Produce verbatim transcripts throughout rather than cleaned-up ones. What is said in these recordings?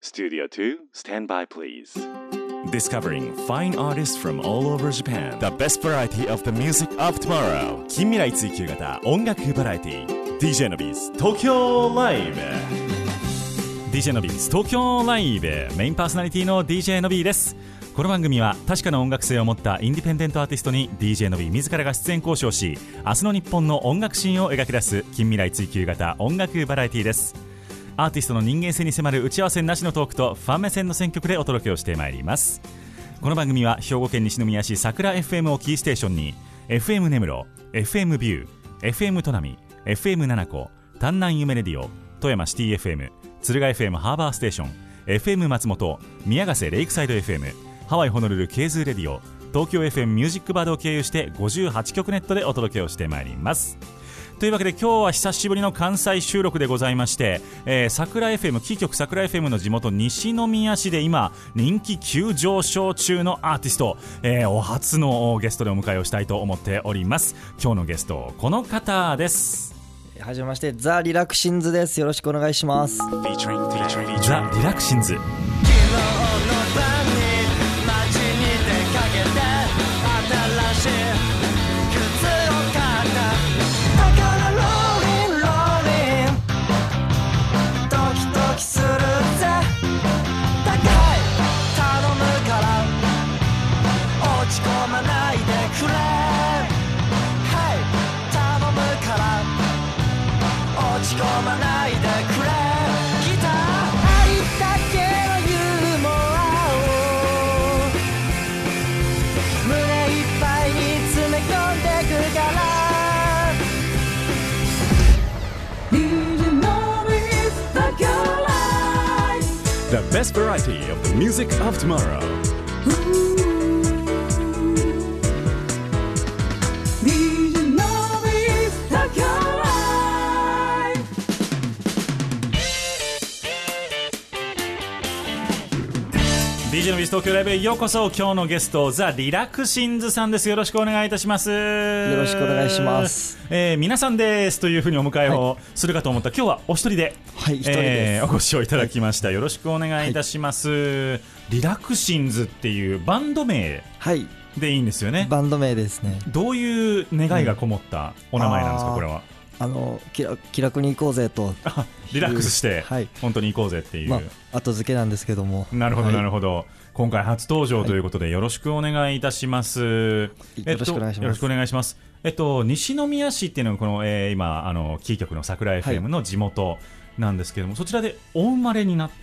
Studio two, stand by please. Discovering fine artists from all over Japan. The best variety of the music of tomorrow. 近未来追求型音楽バラエティ ディージェー のビーズ東京ライブ ディージェー のビーズ東京ライブメインパーソナリティの ディージェー のビーです。この番組は確かな音楽性を持ったインディペンデントアーティストに ディージェー のビー自らが出演交渉し、明日の日本の音楽シーンを描き出す近未来追求型音楽バラエティです。アーティストの人間性に迫る打ち合わせなしのトークとファン目線の選曲でお届けをしてまいります。この番組は兵庫県西宮市桜 エフエム をキーステーションに エフエム 根室、エフエム ビュー、エフエム 砺波、エフエム 七子、丹南夢レディオ、富山シティ エフエム、敦賀 エフエム ハーバーステーション、エフエム 松本、宮ヶ瀬レイクサイド エフエム、ハワイホノルルケーズーレディオ、東京 エフエム ミュージックバードを経由してごじゅうはちきょくネットでお届けをしてまいります。というわけで今日は久しぶりの関西収録でございまして、えー、桜 エフエム キー局桜 エフエム の地元西宮市で今人気急上昇中のアーティスト、えー、お初のゲストでお迎えをしたいと思っております。今日のゲストこの方です。 はじめまして、ザ・リラクシンズです。よろしくお願いします。ザ・リラクシンズ。 昨日の晩に街に出かけて新しい靴を買っただからローリンローリンドキドキするぜ高い頼むから落ち込まないでくれ Hey 頼むから落ち込まないでくれギターありったけのユーモアを胸いっぱいに詰め込んでくから The best variety of the music of tomorrow. ディージェー のビズ東京ライブへようこそ。今日のゲストザ・リラクシンズさんです。よろしくお願いいたします。よろしくお願いします。 えー、皆さんですというふうにお迎えをするかと思ったら、はい、今日はお一人で、 はい、一人です、 えー、お越しをいただきました。よろしくお願いいたします、はい、リラクシンズっていうバンド名でいいんですよね。 バンド名ですね。 どういう願いがこもったお名前なんですか、うん、これは。 あの気楽、気楽に行こうぜとリラックスして、はい、本当に行こうぜっていう、まあ、後付けなんですけども。 なるほどなるほど、はい、今回初登場ということでよろしくお願いいたします、はい、 よろしくお願いします。 よろしくお願いします。えっと、西宮市っていうのがこの、えー、今あのキー局の桜 エフエム の地元なんですけども、はい、そちらでお生まれになった。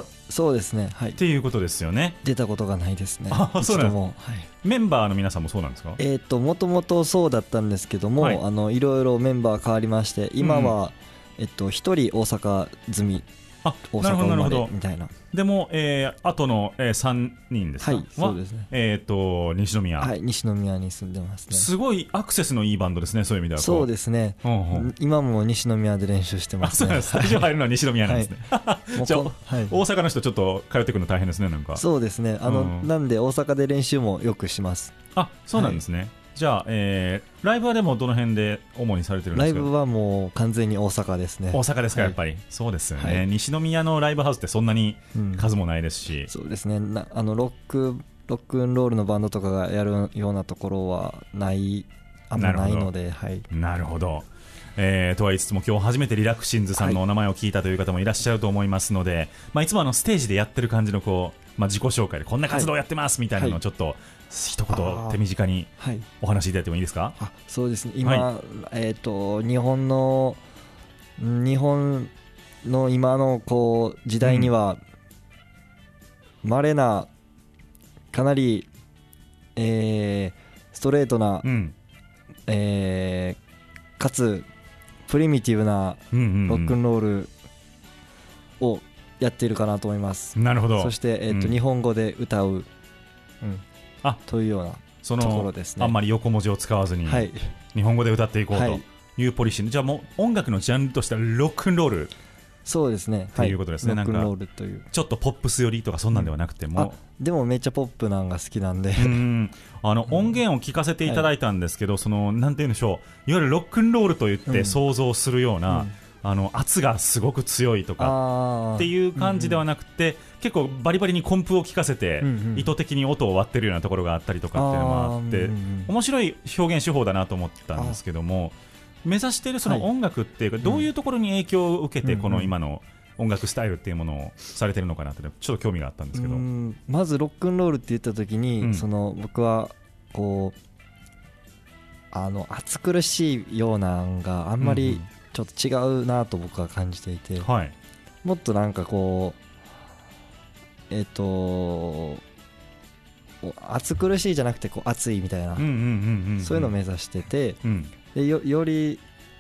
そうですね、はい、 っていうことですよね。 出たことがないですね。 あ、そうなんです、 はい、 メンバーの皆さんもそうなんですか。 えーと、もともとそうだったんですけども、はい、あのいろいろメンバー変わりまして今は、うん、えっと、ひとり大阪済み。 あ、 大阪生まれみたいな。 でも、えー、あとの、えー、さんにんですか。 はい、そうですね。 えーと、西宮。 はい、西宮に住んでますね。 すごいアクセスのいいバンドですね、そういう意味では。 そうですね、うんうん、今も西宮で練習してますね。 あ、そうなんです。スタジオ入るのは西宮なんですね、はい、じゃあ、はい、大阪の人ちょっと通ってくるの大変ですね。なんかそうですね、あの、うん、なんで大阪で練習もよくします。 あ、そうなんですね、はい。じゃあ、えー、ライブはでもどの辺で主にされてるんですか。 ライブはもう完全に大阪ですね。 大阪ですか、はい、やっぱりそうですよね、はい、西宮のライブハウスってそんなに数もないですし、うん、 そうですね。なあのロックロックンロールのバンドとかがやるようなところはないあんまないので。はい、 なるほど、えー、とは言いつつも今日初めてリラクシンズさんのお名前を聞いたという方もいらっしゃると思いますので、はい、まあ、いつもあのステージでやってる感じのこう、まあ、自己紹介でこんな活動をやってますみたいなのをちょっと、はい、一言手短にお話しいただいてもいいですか。 あ、そうですね。今、はい、えー、と日本の日本の今のこう時代には稀なかなり、えー、ストレートな、うん、えー、かつプリミティブなロックンロールをやっているかなと思います。 なるほど。 そして、えーとうん、日本語で歌う、うん、あというようなそのところですね。 あんまり横文字を使わずに、はい、日本語で歌っていこうというポリシー、はい、じゃあもう音楽のジャンルとしてはロックンロール。 そうですね、 ということですね、はい、なんかちょっとポップス寄りとかそんなんではなくても、うん、 あでもめっちゃポップなんが好きなんでうんあの音源を聞かせていただいたんですけど、はい、そのなんて言うんでしょう、いわゆるロックンロールといって想像するような、うん、 あの圧がすごく強いとかあっていう感じではなくて、結構バリバリにコンプを効かせて、 うんうん意図的に音を割ってるようなところがあったりとかっていうのもあって、 あーうんうん面白い表現手法だなと思ったんですけども、目指しているその音楽っていうか、どういうところに影響を受けてこの今の音楽スタイルっていうものをされてるのかなってちょっと興味があったんですけど。 うん、まずロックンロールって言った時に、 うんその僕はこうあの暑苦しいようなのがあんまりちょっと違うなと僕は感じていて、 うんうん、はい、 もっとなんかこうえっ、と暑苦しいじゃなくてこう暑いみたいな、 うんうんうんうんうん、 そういうのを目指してて、 うん、 で よ, より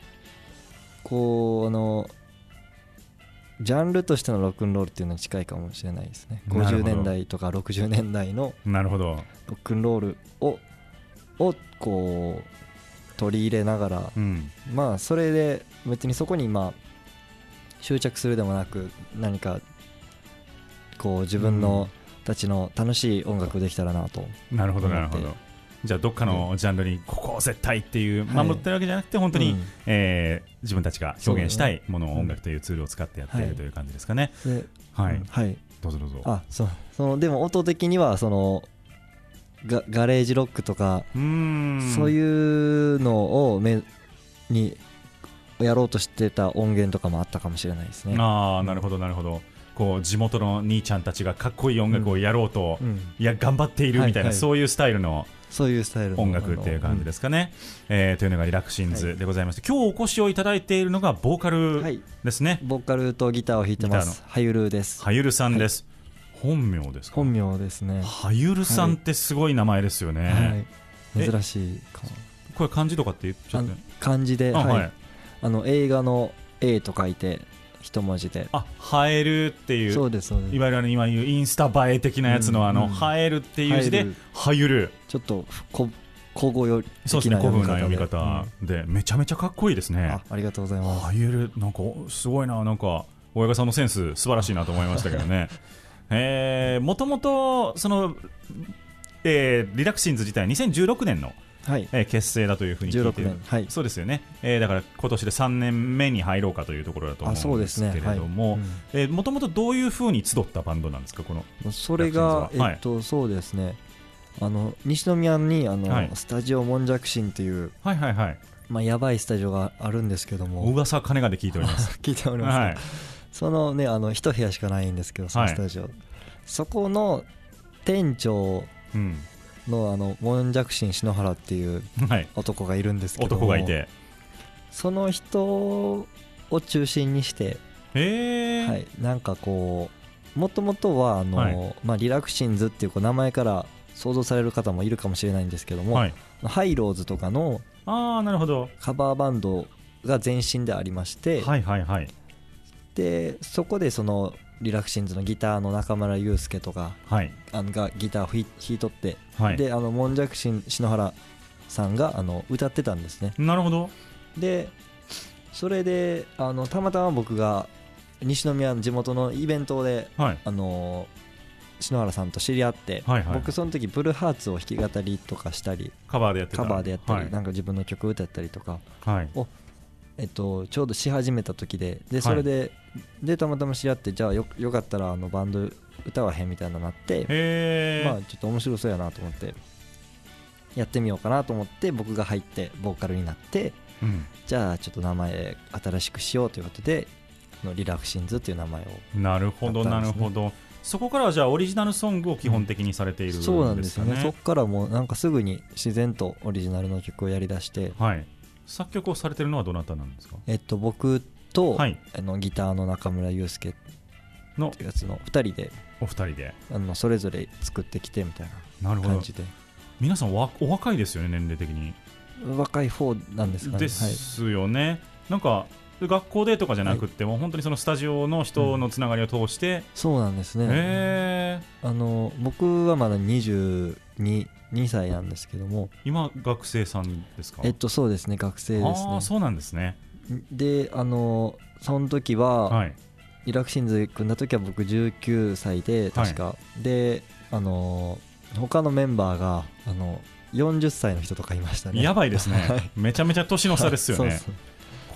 こうあのジャンルとしてのロックンロールっていうのに近いかもしれないですね。 なるほどごじゅうねんだいとかろくじゅうねんだいのなるほどロックンロールををこう取り入れながら、 うん、 まあそれで別にそこにまあ執着するでもなく、何かこう自分のたちの楽しい音楽できたらなと思って、 なるほどなるほど。じゃあどっかのジャンルにここを絶対っていう守ってるわけじゃなくて、本当に、うんえー、自分たちが表現したいものを音楽というツールを使ってやっているという感じですかね。 ではい、 うんはい、 どうぞどうぞ。 あそうそのでも音的にはそのガ, ガレージロックとかうーんそういうのをめにやろうとしてた音源とかもあったかもしれないですね。 ああなるほどなるほど。こう地元の兄ちゃんたちがかっこいい音楽をやろうと、 うんうん、 いや頑張っているみたいな、はいはい、そういうスタイルのそういうスタイルの音楽っていう感じですかね、うんえー、というのがリラクシンズでございまして、はい、今日お越しをいただいているのがボーカルですね、 はい、ボーカルとギターを弾いてますはゆるです。 はゆるさんです、はい、本名ですか。 本名ですね。 はゆるさんってすごい名前ですよね、 はい、珍しいかも。 これ漢字とかって言っちゃって漢字で、 あ、 はいはい、 あの映画の A と書いて一文字で、 あ、はえるっていう、 そうですそうです。 いわゆるあの今言うインスタ映え的なやつの、うん、あの、うん、はえるっていう字ではゆる、 ちょっとこ古語よりそうですね、古風な読み方で、うん、めちゃめちゃかっこいいですね。 あ, ありがとうございます。 はゆるなんかすごいな、なんか大山さんのセンス素晴らしいなと思いましたけどねえー、もともとその、えー、リラクシンズ自体にせんじゅうろくねんのはいえー、結成だというふうに聞いている、はい、そうですよね、えー、だから今年でさんねんめに入ろうかというところだと思うんですけれども、もともとどういうふうに集ったバンドなんですか、このそれが、えっと、そうですね、あの西宮にあの、はい、スタジオモンジャクシンという、 はいはいはい、 まあ、やばいスタジオがあるんですけども、 噂金がで聞いております聞いております、はい、そのね、あの一部屋しかないんですけど、そのスタジオ、はい、そこの店長、うんのあのモンジャクシン篠原っていう男がいるんですけども、 はい、男がいて、 その人を中心にして、 へー、 はい、なんかこうもともとはあの、はいまあ、リラクシンズっていうこう名前から想像される方もいるかもしれないんですけども、はい、ハイローズとかのあー、なるほど、 カバーバンドが前身でありまして、 はいはいはい、 でそこでそのリラクシンズのギターの中村祐介とか、はい、あのがギターを弾いとって、はい、であのモンジャクシン篠原さんがあの歌ってたんですね。 なるほど。 でそれであのたまたま僕が西宮の地元のイベントで、はい、あの篠原さんと知り合って、はいはい、僕その時ブルーハーツを弾き語りとかしたりカバーでやってたカバーでやったり、 はい、 なんか自分の曲歌ったりとかを、 はいえっと、ちょうどし始めた時で、でそれで、はい、でたまたま知り合って、じゃあ よ, よかったらあのバンド歌わへんみたいなのになって、 へまあちょっと面白そうやなと思ってやってみようかなと思って、僕が入ってボーカルになって、うん、じゃあちょっと名前新しくしようということでのリラクシンズっていう名前を、ね、 なるほどなるほど。そこからはじゃあオリジナルソングを基本的にされているんですかね。 そうなんですよね。そこからもうなんかすぐに自然とオリジナルの曲をやりだして、 はい、作曲をされてるのはどなたなんですか。 えっと僕と、はい、あのギターの中村祐介のやつのふたりでお二人であのそれぞれ作ってきてみたいな感じで。 皆さんお若いですよね、年齢的に。 若い方なんですかね。 ですよね、はい、なんか学校でとかじゃなくても、はい、本当にそのスタジオの人のつながりを通して、うん、 そうなんですね。 へー、 あの僕はまだにじゅうにさいなんですけども、 今学生さんですか。 えっとそうですね、学生ですね。 あ、そうなんですね。 であのその時は、はい、リラクシンズ組んだ時は僕じゅうきゅうさいで確か、はい、であの他のメンバーがあのよんじゅっさいの人とかいましたね。 やばいですねめちゃめちゃ年の差ですよね。そうそう、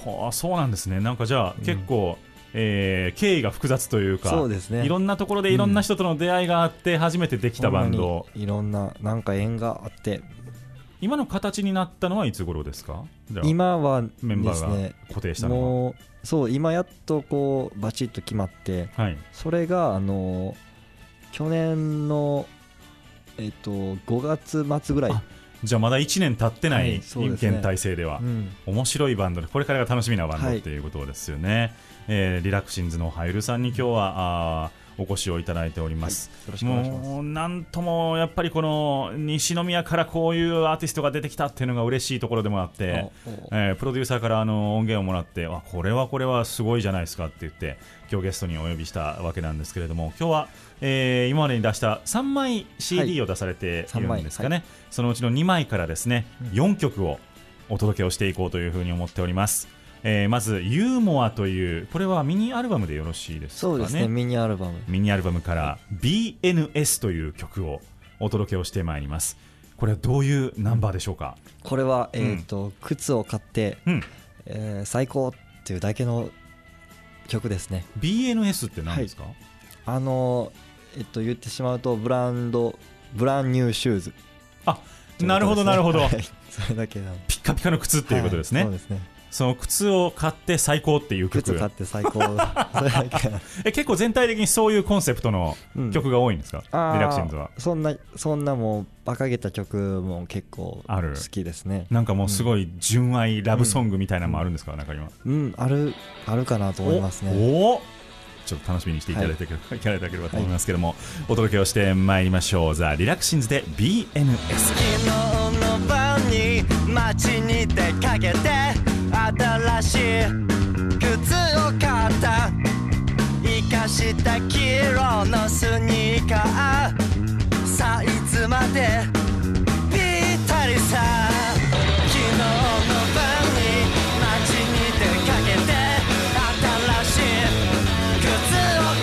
はあ、そうなんですね。なんかじゃあ、うん、結構、えー、経緯が複雑というか、 そうですね、 いろんなところでいろんな人との出会いがあって初めてできたバンド、 いろんななんか縁があって、 今の形になったのはいつ頃ですか？じゃあ今はですね、 メンバーが固定したのはもうそう今やっとこうバチッと決まって、はい、それがあの去年の、えっと、ごがつ末ぐらい。 じゃあまだいちねん経ってない、はい、現体制では、 うん、 面白いバンドでこれからが楽しみなバンド、はい、っていうことですよね。えー、リラクシンズのハイルさんに今日はあお越しをいただいております、 はい、よろしくお願いします。 もうなんともやっぱりこの西宮からこういうアーティストが出てきたっていうのが嬉しいところでもあって、えー、プロデューサーからあの音源をもらってあこれはこれはすごいじゃないですかって言って今日ゲストにお呼びしたわけなんですけれども、今日は、えー、今までに出したさんまい シーディー を出されているんですかね、はい、そのうちのにまいからですね、うん、よんきょくをお届けをしていこうというふうに思っております。えー、まずユーモアというこれはミニアルバムでよろしいですかね。 そうですね、ミニアルバムミニアルバムから ビーエヌエス という曲をお届けをしてまいります。これはどういうナンバーでしょうか？ これは、えーとうん、靴を買って、うんえー、最高っていうだけの曲ですね。 ビーエヌエス って何ですか？はい、 あのー、えっと言ってしまうとブランドブランニューシューズ。 あ、なるほどなるほど、はい、 それだけなの。 ピッカピカの靴っていうことですね。 はい、そうですね。 その靴を買って最高っていう曲。 靴買って最高それだけえ結構全体的にそういうコンセプトの曲が多いんですか？うん、リラクシンズは。 そんなそんなもう馬鹿げた曲も結構好きですね。 なんかもうすごい純愛ラブソングみたいなのもあるんですか？中には。 うん、うん、あるあるかなと思いますね。 おおちょっと楽しみにしていただいて、はい、いただければと思いますけども、はい、お届けをしてまいりましょう。ザ・リラクシンズで ビーエヌエス。 昨日の晩に街に出かけて新しい靴を買った。生かした黄色のスニーカー、サイズまでぴったりさ。昨日の晩に街に出かけて新しい靴を買った。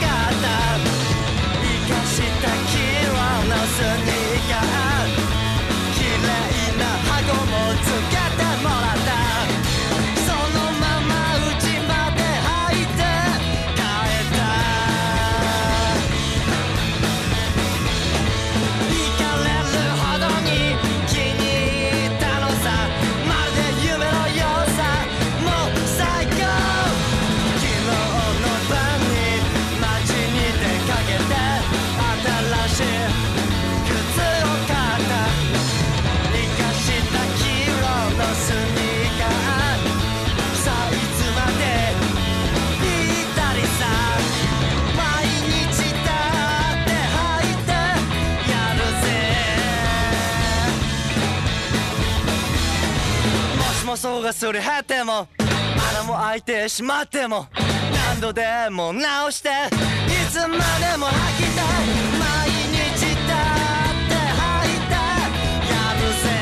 生かした黄色のスニーカー、綺麗な箱もつけてもらった。層がすり減っても穴も開いてしまっても何度でも直していつまでも履きたい。毎日だって履いてやるぜ。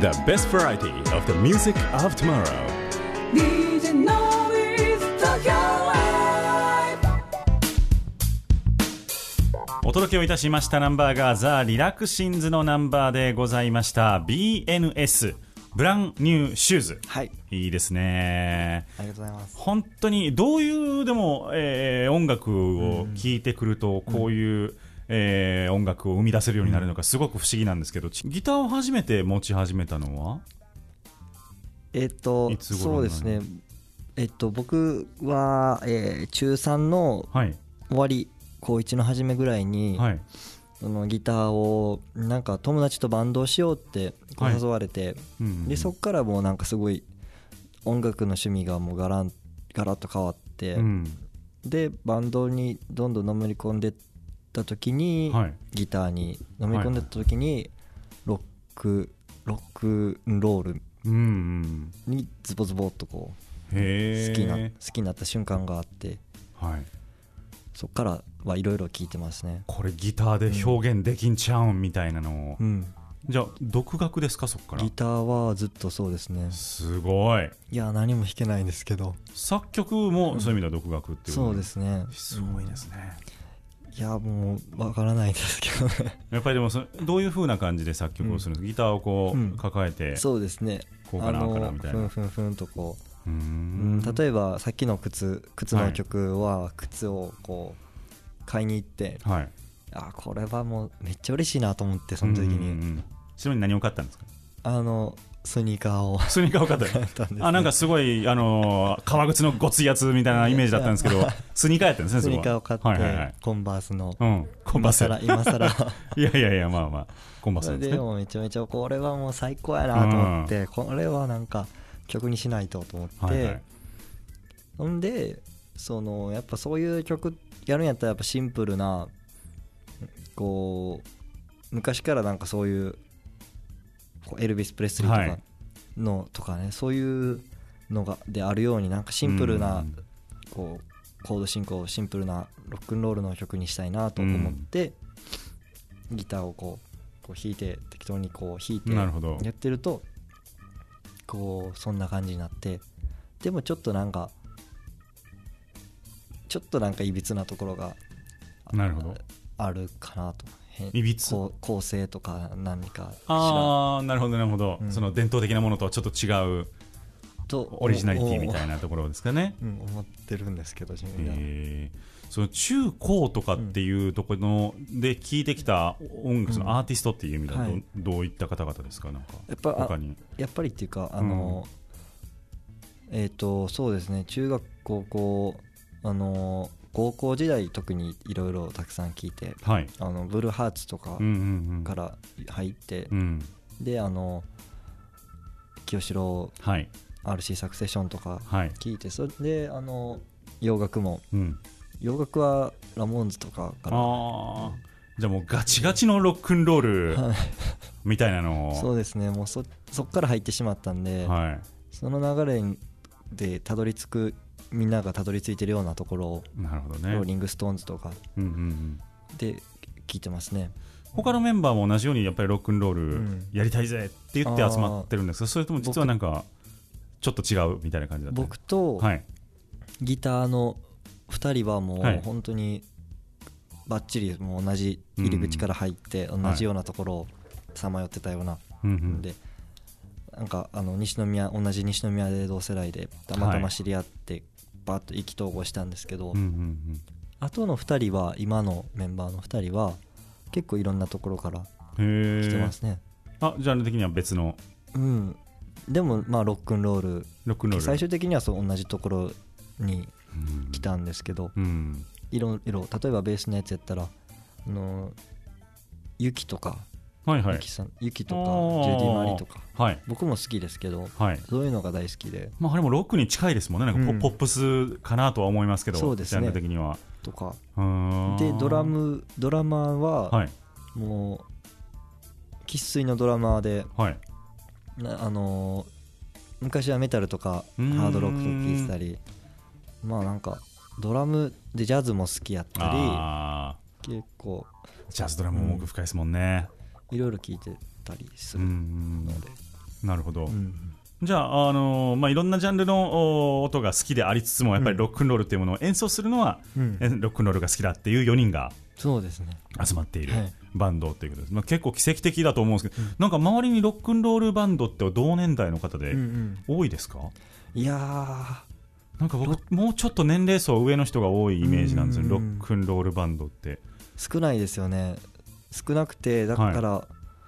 The best variety of the music of tomorrow. ディージェー の with Tokyo Live お届けをいたしましたナンバーがザ・リラクシンズのナンバーでございました。 ビーエヌエス ブランニューシューズ、 はい、 いいですね。 ありがとうございます。 本当にどういうでも、えー、音楽を聴いてくるとこういう、うんえー、音楽を生み出せるようになるのかすごく不思議なんですけど、ギターを初めて持ち始めたのはえっといつ頃そうですね、えっと僕は、えー、中さんの終わり、はい、高いちの初めぐらいに、はい、そのギターをなんか友達とバンドをしようってこう誘われて、はいうんうん、でそこからもうなんかすごい音楽の趣味がもうガランガラッと変わって、うん、でバンドにどんどんのめり込んでた時に、はい、ギターにのめり込んでた時に、はい、ロックロックンロールにズボズボっとこう好きな好きになった瞬間があって、はい、そっからはいろいろ聴いてますね。 これギターで表現できんちゃうんみたいなのを、うん、じゃあ独学ですか？そっからギターはずっとそうですね。 すごい。 いや何も弾けないんですけど作曲もそういう意味では独学っていう、 うん、そうですね。 すごいですね。 いやもうわからないですけどねやっぱりでもそどういう風な感じで作曲をするんですか、うん、ギターをこう、うん、抱えてそうですねこうかなかなみたいなふんふんふんとこう、うーん例えばさっきの靴靴の曲は靴をこう買いに行って、はい、あこれはもうめっちゃ嬉しいなと思ってその時に、うんうんうん、 ちなみに何を買ったんですか？ あのスニーカーをスニーカーを買った、ね、あなんかすごいあの革靴のごついやつみたいなイメージだったんですけどスニーカーやったんですね。 スニーカーを買って、はいはいはい、コンバースの、 うん、コンバース今更いやいやいやまあまあコンバースなんですね。 でもめちゃめちゃこれはもう最高やなと思って、うん、これはなんか曲にしないとと思って、はいはい、ほんでそのやっぱそういう曲やるんやったらやっぱシンプルなこう昔からなんかそういうエルビス・プレスリーとか、はいのとかねそういうのがであるようになんかシンプルなこうコード進行シンプルなロックンロールの曲にしたいなと思ってギターをこうこう弾いて適当にこう弾いてやってるとこうそんな感じになって、でもちょっとなんかちょっとなんかいびつなところがなるほどあるかなと。 いびつ構成とか何かああなるほどなるほど、うん、その伝統的なものとはちょっと違うとオリジナリティみたいなところですかね、 うん、思ってるんですけど自分では、 えー、その中高とかっていうところの、うん、で聴いてきた音楽、そのアーティストっていう意味では ど,、はい、どういった方々ですか？なんかやっぱ他にやっぱりっていうかあの、うん、えっ、ー、とそうですね中学高校あの高校時代特にいろいろたくさん聴いて、はい、あのブルーハーツとかから入って、うんうんうん、であの清志郎、はい、アールシー サクセッションとか聴いて、はい、それであの洋楽も、うん、洋楽はラモーンズとかからあじゃあもうガチガチのロックンロールみたいなのをそうですねもう そ, そっから入ってしまったんで、はい、その流れでたどり着くみんながたどり着いてるようなところをなるほど、ね、 ローリングストーンズとかで聴いてますね、うんうんうん、 他のメンバーも同じようにやっぱりロックンロールやりたいぜって言って集まってるんですか、うん、それとも実はなんかちょっと違うみたいな感じだった？ 僕とギターのふたりはもう本当にバッチリもう同じ入り口から入って同じようなところをさまよってたような、はい、でなんかあの西宮同じ西宮で同世代でたまたま知り合ってバッと意気投合したんですけど、はいうんうんうん、あとのふたりは今のメンバーのふたりは結構いろんなところから来てますね。 あジャンル的には別の、 うん、でもまあロックンロール、 ロックンロール最終的にはそう同じところに来たんですけど、うん、いろいろ例えばベースのやつやったらあのユキとかはいはい、 ユキさん、ユキとかジュディ・マリとか、はい、僕も好きですけど、はい、そういうのが大好きで、 まあ、あれもロックに近いですもんね、なんか ポ,、うん、ポップスかなとは思いますけど、 そうですね、 ジャンル的にはとかでドラムドラマーは、はい、もう生粋のドラマーで、はい、なあのー、昔はメタルとかハードロックとか聴いてたり、まあなんかドラムでジャズも好きやったり、あ結構ジャズドラムも奥深いですもんね、 いろいろ聴いてたりするので、 なるほど、 うん、 じゃあ、あのーまあ、いろんなジャンルの音が好きでありつつもやっぱりロックンロールっていうものを演奏するのは、うん、ロックンロールが好きだっていうよにんがそうですね集まっているバンドっていうことです、まあ、結構奇跡的だと思うんですけど、うん、なんか周りにロックンロールバンドって同年代の方で多いですか？うんうん、 いやーなんか僕もうちょっと年齢層上の人が多いイメージなんですよ、ロックンロールバンドって少ないですよね。少なくてだから、はい、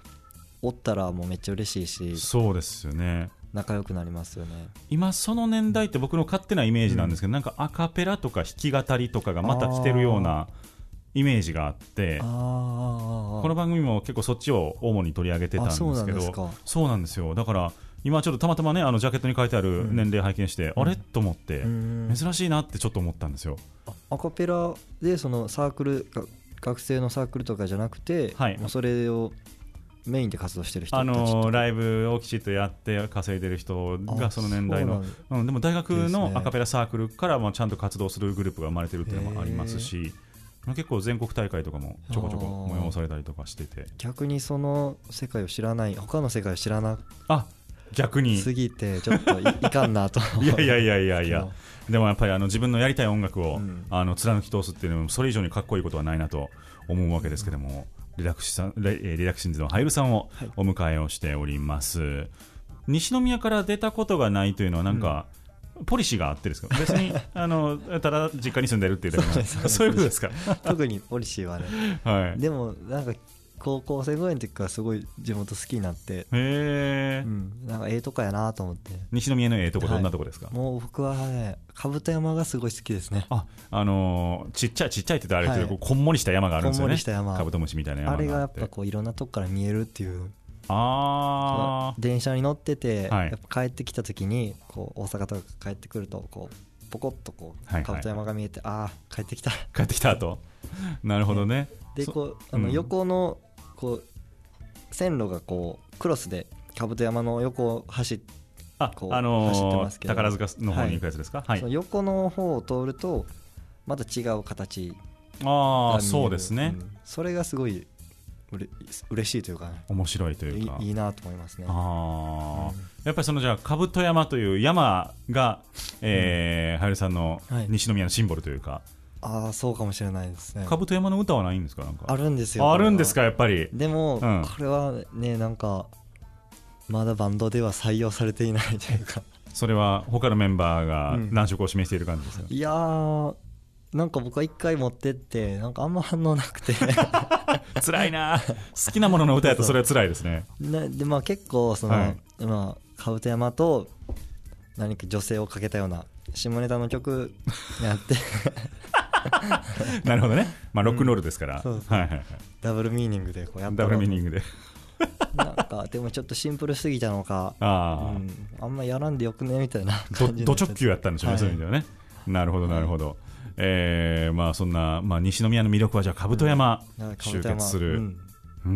おったらもうめっちゃ嬉しいし、 そうですよね、 仲良くなりますよね。 今その年代って僕の勝手なイメージなんですけど、うん、なんかアカペラとか弾き語りとかがまた来てるようなイメージがあって、あこの番組も結構そっちを主に取り上げてたんですけど、そうなんですか。そうなんですよ。だから今ちょっとたまたまねあのジャケットに書いてある年齢拝見して、うん、あれと思って、うん、珍しいなってちょっと思ったんですよ。 アカペラでそのサークル学生のサークルとかじゃなくて、はい、もうそれをメインで活動してる人たち、あのライブをきちっとやって稼いでる人がその年代の、うん、でも大学のアカペラサークルからもちゃんと活動するグループが生まれてるっていうのもありますし、結構全国大会とかもちょこちょこ催されたりとかしてて、 逆にその世界を知らない他の世界を知らなあ逆にすぎてちょっと い, いかんなといやいやいやいやいやでもやっぱりあの自分のやりたい音楽を、うん、あの貫き通すっていうのもそれ以上にかっこいいことはないなと思うわけですけども、リラクシさんリラクシンズのハイルさんをお迎えをしております、はい、西宮から出たことがないというのはなんか、うん、ポリシーがあってですか？別にあのただ実家に住んでるっていうだけのそういうことですか？ 特にポリシーはね、はい、でもなんか高校生ぐらいの時からすごい地元好きになって、へー、うん、なんかええとこやなと思って。 西宮のええとこどんなとこですか？はい、 もう僕はね兜山がすごい好きですね。 あ、あのー、ちっちゃいちっちゃいって言ったらあれですけど、はい、こんもりした山があるんですよね。こんもりした山、カブトムシみたいな山があって、 あれがやっぱこういろんなとこから見えるっていう。 あ電車に乗ってて、はい、やっぱ帰ってきた時にこう大阪とか帰ってくるとこうポコッとこうカブト山が見えて、はいはい、ああ帰ってきた帰ってきたとなるほどね。 でこうあの横のこう線路がこうクロスで兜山の横を走ってあ、あのー、走ってますけど、宝塚の方に行くやつですか？はいはい、 その横の方を通るとまた違う形が見える。 ああそうですね、うん、 それがすごいうれ嬉しいというか、ね、 面白いというかい, いいなと思いますね。 あ、うん、やっぱりそのじゃあ兜山という山が、えーうん、はやるさんの西宮のシンボルというか、はい、 ああそうかもしれないですね。 兜山の歌はないんですか？なんかあるんですよ。 あるんですか？やっぱりでも、うん、これはねなんかまだバンドでは採用されていないというかそれは他のメンバーが難色を示している感じですか？うん、 いやーなんか僕は一回持ってってなんかあんま反応なくて辛いな。好きなものの歌やとそれは辛いですね。 ねで、まあ、結構その、はい、まあ、兜山と何か女性をかけたような下ネタの曲やってなるほどね、まあ、ロックンロールですから、うん、そうそう、はいはいはい、 ダブルミーニングでこうやったダブルミーニングでなんかでもちょっとシンプルすぎたのか あ,、うん、あんまやらんでよくねみたいな感じド直球やったんでしょうね、はい、そういう意味ではね。なるほどなるほど、えーまあ、そんな、まあ、西宮の魅力はじゃあ兜山集結する、うん、うん、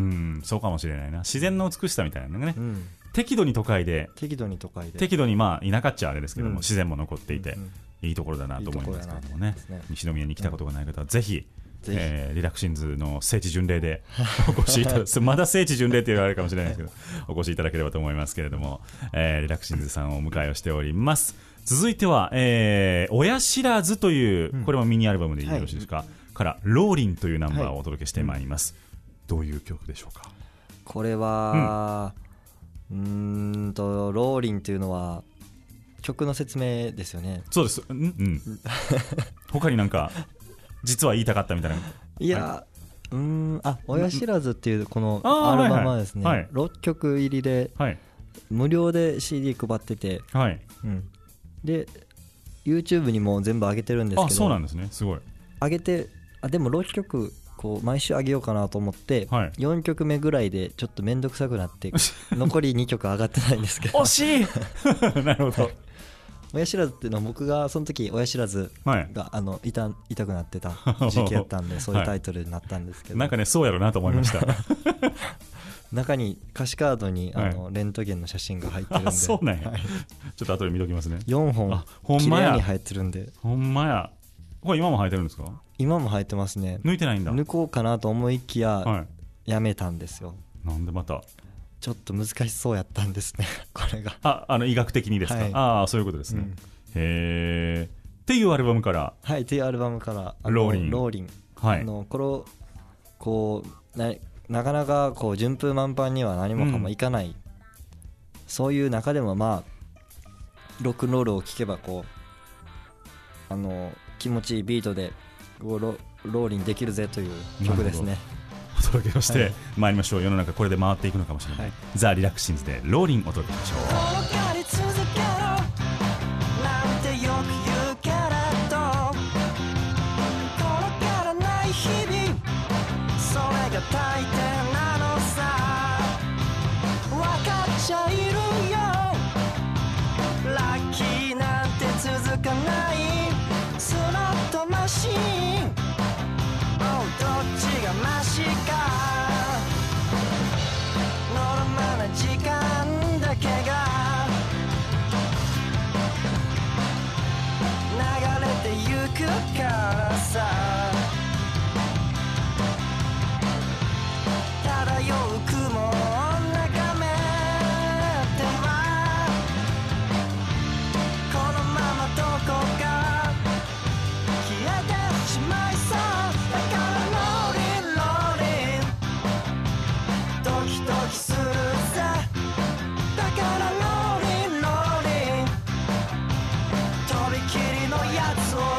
そうかもしれないな。自然の美しさみたいなのがね、うん、適度に都会で適度に都会で適度にまあ田舎っちゃあれですけども、うん、自然も残っていて、うんうん、いいところだなと思いますけどもね。西宮に来たことがない方はぜひ、ぜひえー、リラクシンズの聖地巡礼でお越しいただまだ聖地巡礼って言われるかもしれないですけどお越しいただければと思いますけれども、えー、リラクシンズさんをお迎えをしております。続いては、えー、親知らずという、うん、これもミニアルバムでよろしいですか、はい、からローリンというナンバーをお届けしてまいります、はい、どういう曲でしょうか？ これは、うん、うーんとローリンというのは曲の説明ですよね。 そうです、うん、うん、他になんか実は言いたかったみたいな。 いや、はい、うーんあ親知らずっていうこのアルバムはですね、はいはい、ろっきょく入りで、はい、無料で シーディー 配ってて、はい、うん、で YouTube にも全部上げてるんですけど。 あ、そうなんですね、すごい上げて、あでもろっきょくこう毎週上げようかなと思って、はい、よんきょくめぐらいでちょっとめんどくさくなって残りにきょく上がってないんですけど惜しいなるほど親知らずっていうのは僕がその時親知らずが、はい、あの 痛, 痛くなってた時期やったんでそういうタイトルになったんですけど、 はい、なんかねそうやろなと思いました中に歌詞カードにあの、はい、レントゲンの写真が入ってるんで。あ、 そうなんや、はい、ちょっと後で見ときますね。 よんほん綺麗に入ってるんで。 ほんまや。これ今も生えてるんですか？ 今も生えてますね。 抜いてないんだ。 抜こうかなと思いきや、はい、やめたんですよ。 なんでまた？ ちょっと難しそうやったんですねこれが。 ああの医学的にですか、はい、ああそういうことですね、うん、へえっていうアルバムから。 はいっていうアルバムからローリンローリン、 はい、 あのこれこう な, なかなかこう順風満帆には何もかもいかない、うん、そういう中でもまあロックンロールを聴けばこうあの気持ちいいビートでロ, ローリンできるぜという曲ですね。 お届けをしてまいりましょう、はい、世の中これで回っていくのかもしれない、はい、ザ・リラクシンズでローリンお届けしましょう。 転がり続けろなんてよく言うけれど転がらない日々それが大抵なのさ分かっちゃいるよラッキーなんて続かないスロットマシンどっちがマシかノルマな時間だけが流れてゆくからさ漂う雲を眺めてはこのままどこか消えてしまいそうだからローリンローリンドキドキするぜだからローリンローリンとびきりのやつを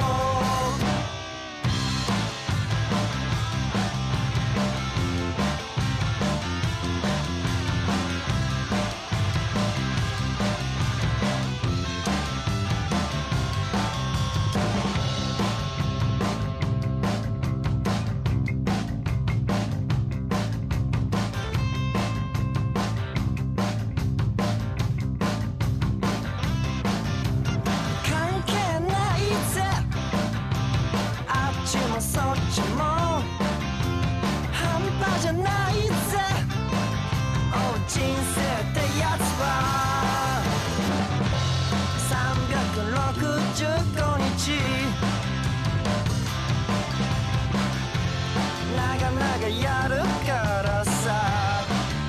やるからさ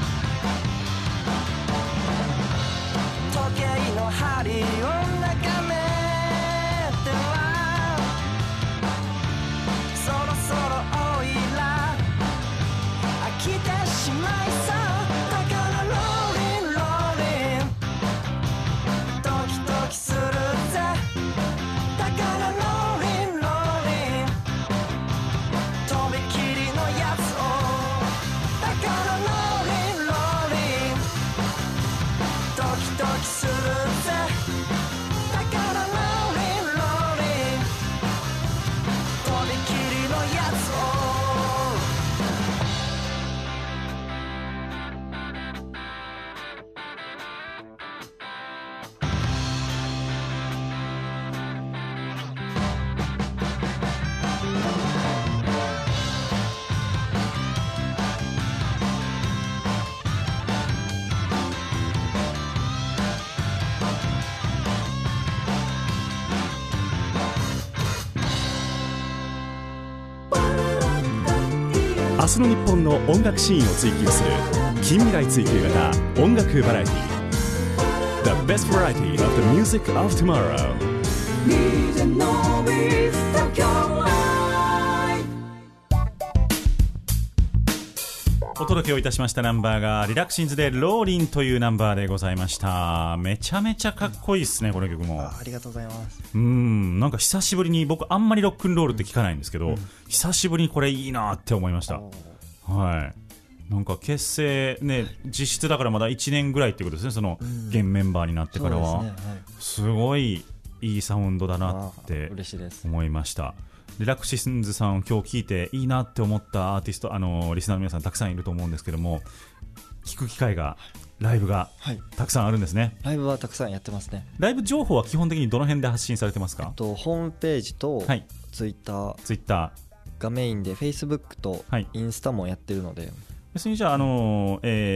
時計の針を眺めてはそろそろおいら飽きてしまいそうだからローリンローリンドキドキするぜだからローリンローリンとびきりのやつだからローリンローリンドキドキするぜだからローリンローリンとびきりのやつを明日の日本の音楽シーンを追求する近未来追求型音楽バラエティ The best variety of the music of tomorrow お届けをいたしましたナンバーがリラクシンズでローリンというナンバーでございました。めちゃめちゃかっこいいですねこの曲も。 あ, ありがとうございます。 うーんなんか久しぶりに僕あんまりロックンロールって聞かないんですけど、うん、久しぶりにこれいいなって思いました。はいなんか結成ね実質だからまだいちねんぐらいっていうことですねその現メンバーになってからは、うん す, ねはい、すごいいいサウンドだなって思いました。リラクシンズさんを今日聞いていいなって思ったアーティストあのリスナーの皆さんたくさんいると思うんですけども聞く機会がライブがたくさんあるんですね、はい、 ライブはたくさんやってますね。 ライブ情報は基本的にどの辺で発信されてますか？ えっと、ホームページとツイッター、 ツイッターがメインで Facebook とインスタもやってるので、 別にじゃあ、あのーえー、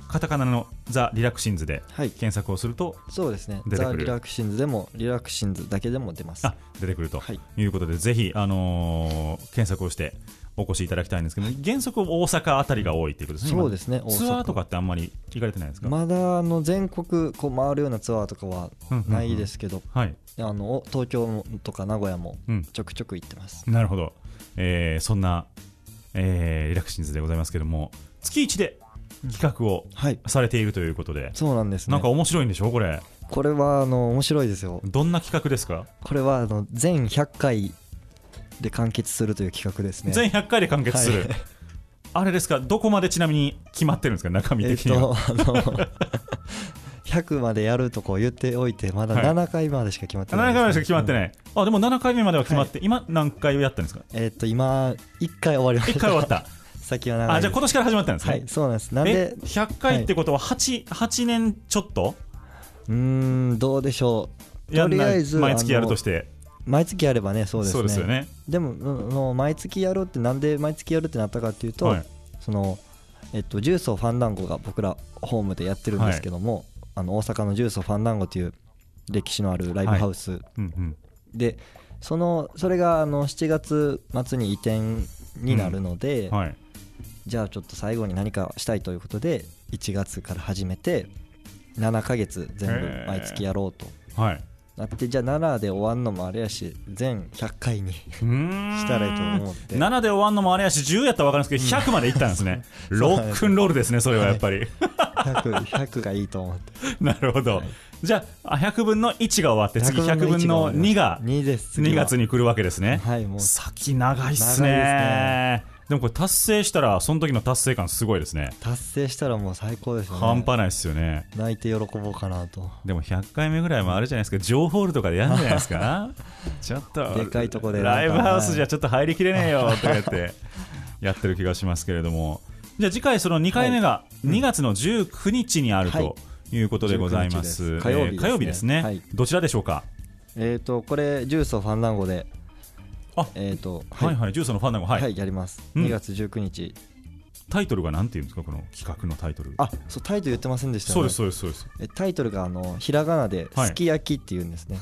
カタカナのザ・リラクシンズではい検索をするとそうですね出てくるザ・リラクシンズでもリラクシンズだけでも出ます。 あ出てくるとはいいうことで、ぜひ、あのー検索をしてお越しいただきたいんですけど、原則大阪あたりが多いということですね。 そうですね今ツアーとかってあんまり行かれてないですか？ まだあの全国こう回るようなツアーとかはないですけど、 はい、 あの東京とか名古屋もうん、 ちょくちょく行ってます。 なるほど、えーそんな、えーリラクシンズでございますけども、月いちで企画をはいされているということで、 そうなんですね。 なんか面白いんでしょこれ？ これはあの面白いですよ。 どんな企画ですか？ これはあの全ひゃっかいで完結するという企画ですね。 全ひゃっかいで完結する、 はいあれですか？どこまでちなみに決まってるんですか？中身えっ的には、 とあのひゃくまでやるとこう言っておいてまだはいななかいまでしか決まってないななかいまでしかです決まってない、あでもななかいめまでは決まって、今何回やったんですか？ えっと今いっかい終わりまいっした。 かい終わった先は長いです。 あじゃあ今年から始まったんですね、 はいそうなんです。なんでえひゃっかいってことは 8, 8年ちょっとうーんどうでしょう。 やんないとりあえず毎月やるとあしての毎月やればねそうですね。 そうですよね、 でもうんの毎月やるってなんで毎月やるってなったかっていうと、 はいそのえっとジュースをファンダンゴが僕らホームでやってるんですけども、あの大阪のジュースをファンダンゴという歴史のあるライブハウスうんうんで、そのそれがあのしちがつ末に移転になるので、 はいじゃあちょっと最後に何かしたいということでいちがつから始めてななかげつ全部毎月やろうとはいなって、じゃあななで終わんのもあれやし全ひゃっかいにうーんしたらいいと思ってななで終わんのもあれやしじゅうやったら分かるんですけど、ひゃくまでいったんですねロックンロールですねそれはやっぱり、 ひゃく, ひゃくがいいと思ってなるほど、 はいじゃあひゃくぶんのいちが終わって次ひゃくぶんのにがにです次はにがつに来るわけですね、 はいもう先長いっすね。 長いですね。 でもこれ達成したらその時の達成感すごいですね、 達成したらもう最高ですよね。 半端ないですよね。 泣いて喜ぼうかなと。 でもひゃっかいめぐらいもあるじゃないですか、ジョーホールとかでやるんじゃないですかちょっとでかいとこでライブハウスじゃちょっと入りきれねえよとか言ってやってる気がしますけれども、じゃあ次回そのにかいめがにがつのじゅうくにちにあるということでございます、 じゅうくにちです火曜日ですねえー火曜日ですね、 はいどちらでしょうか？ えっとこれジュースをファンダンゴであえっとはいはい、ジュースのファンダンゴ、はいはいやります。 うんにがつじゅうくにち。 タイトルがなんていうんですか、この企画のタイトル？ あそうタイトル言ってませんでしたね。 そうですそうですそうですえタイトルがあのひらがなではいすき焼きっていうんですね。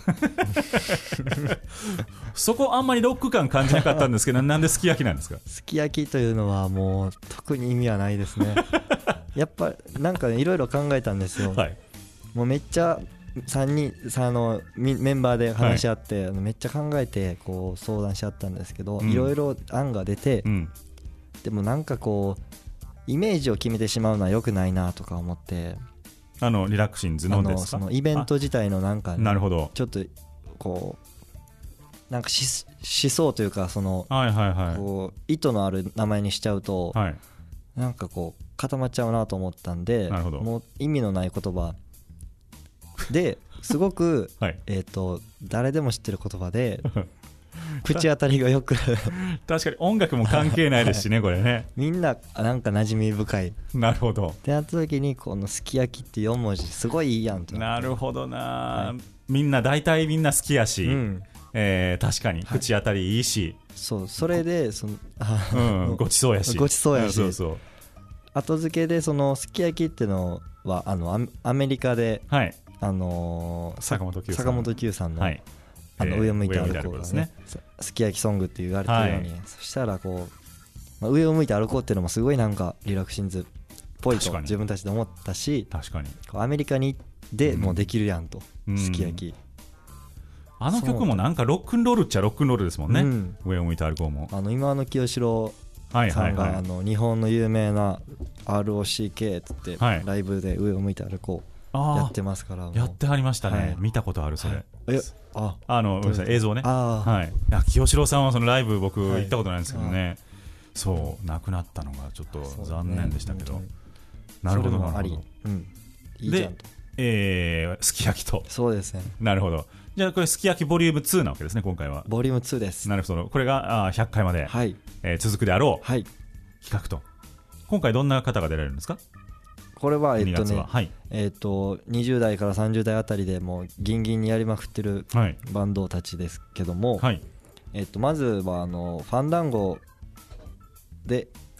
そこあんまりロック感感じなかったんですけどなんですき焼きなんですか？ すき焼きというのはもう特に意味はないですね。やっぱなんかねいろいろ考えたんですよ。 はいもうめっちゃさんにんさあのみメンバーで話し合って、あのめっちゃ考えてこう相談し合ったんですけど、 うんいろいろ案が出て、 うんでもなんかこうイメージを決めてしまうのは良くないなとか思って、 あのリラクシンズあのですか？ のそのイベント自体のなんかあね、 なるほど、 ちょっとこうなんかし思想というかそのはいはいはこう意図のある名前にしちゃうといはいなんかこう固まっちゃうなと思ったんで、 なるほどもう意味のない言葉ですごくはいえーと誰でも知ってる言葉で口当たりがよく確かに音楽も関係ないですしねこれね、 みんななんか馴染み深いっなるほどてなった時にこのすき焼きってよん文字すごいいいやんとなるほどな、 はいみんな大体みんな好きやし、 うんえー確かに口当たりいいし、 そうそれでそのあうん、ごちそうやしごちそうやしんそうそう後付けでそのすき焼きっていうのはあのアメアメリカではいあのーさ坂本九さん坂本九さんのはいあのえー上を向いて歩上を向いて歩こうがねこうですねさすき焼きソングって言われてるように、そしたらこう、まあ、上を向いて歩こうっていうのもすごいなんかリラクシンズっぽいと確かに自分たちで思ったし、 確かにこうアメリカにでもうできるやんと、 うんすき焼き、 あの曲もなんかロックンロールっちゃロックンロールですもんね、 うん上を向いて歩こうもあの今の清志郎はいさんが、 はいはいあの日本の有名な アールオーシーケー っつって、 はいライブで上を向いて歩こうやあってますから、もうあやってはりましたね、 はい見たことあるそれ、 えああのごめんなさい映像ねあー、 はい、いや清志郎さんはそのライブ僕はい行ったことないんですけどね、そう亡くなったのがちょっとそう残念でしたけど、 ね本なるほどそれもありなるほど、 うん、いいじゃんと。 えー、すき焼きとそうですね。 なるほど、じゃあこれすき焼きボリュームツーなわけですね今回は。 ボリュームツーです。 なるほど、これがあーひゃっかいまで、 はいえー続くであろうはい。 企画と。今回どんな方が出られるんですか？ これはえっにとねがつははいえっとにじゅう代からさんじゅう代あたりでもうギンギンにやりまくってるはいバンドたちですけども、 はいえっとまずはあのファンダンゴで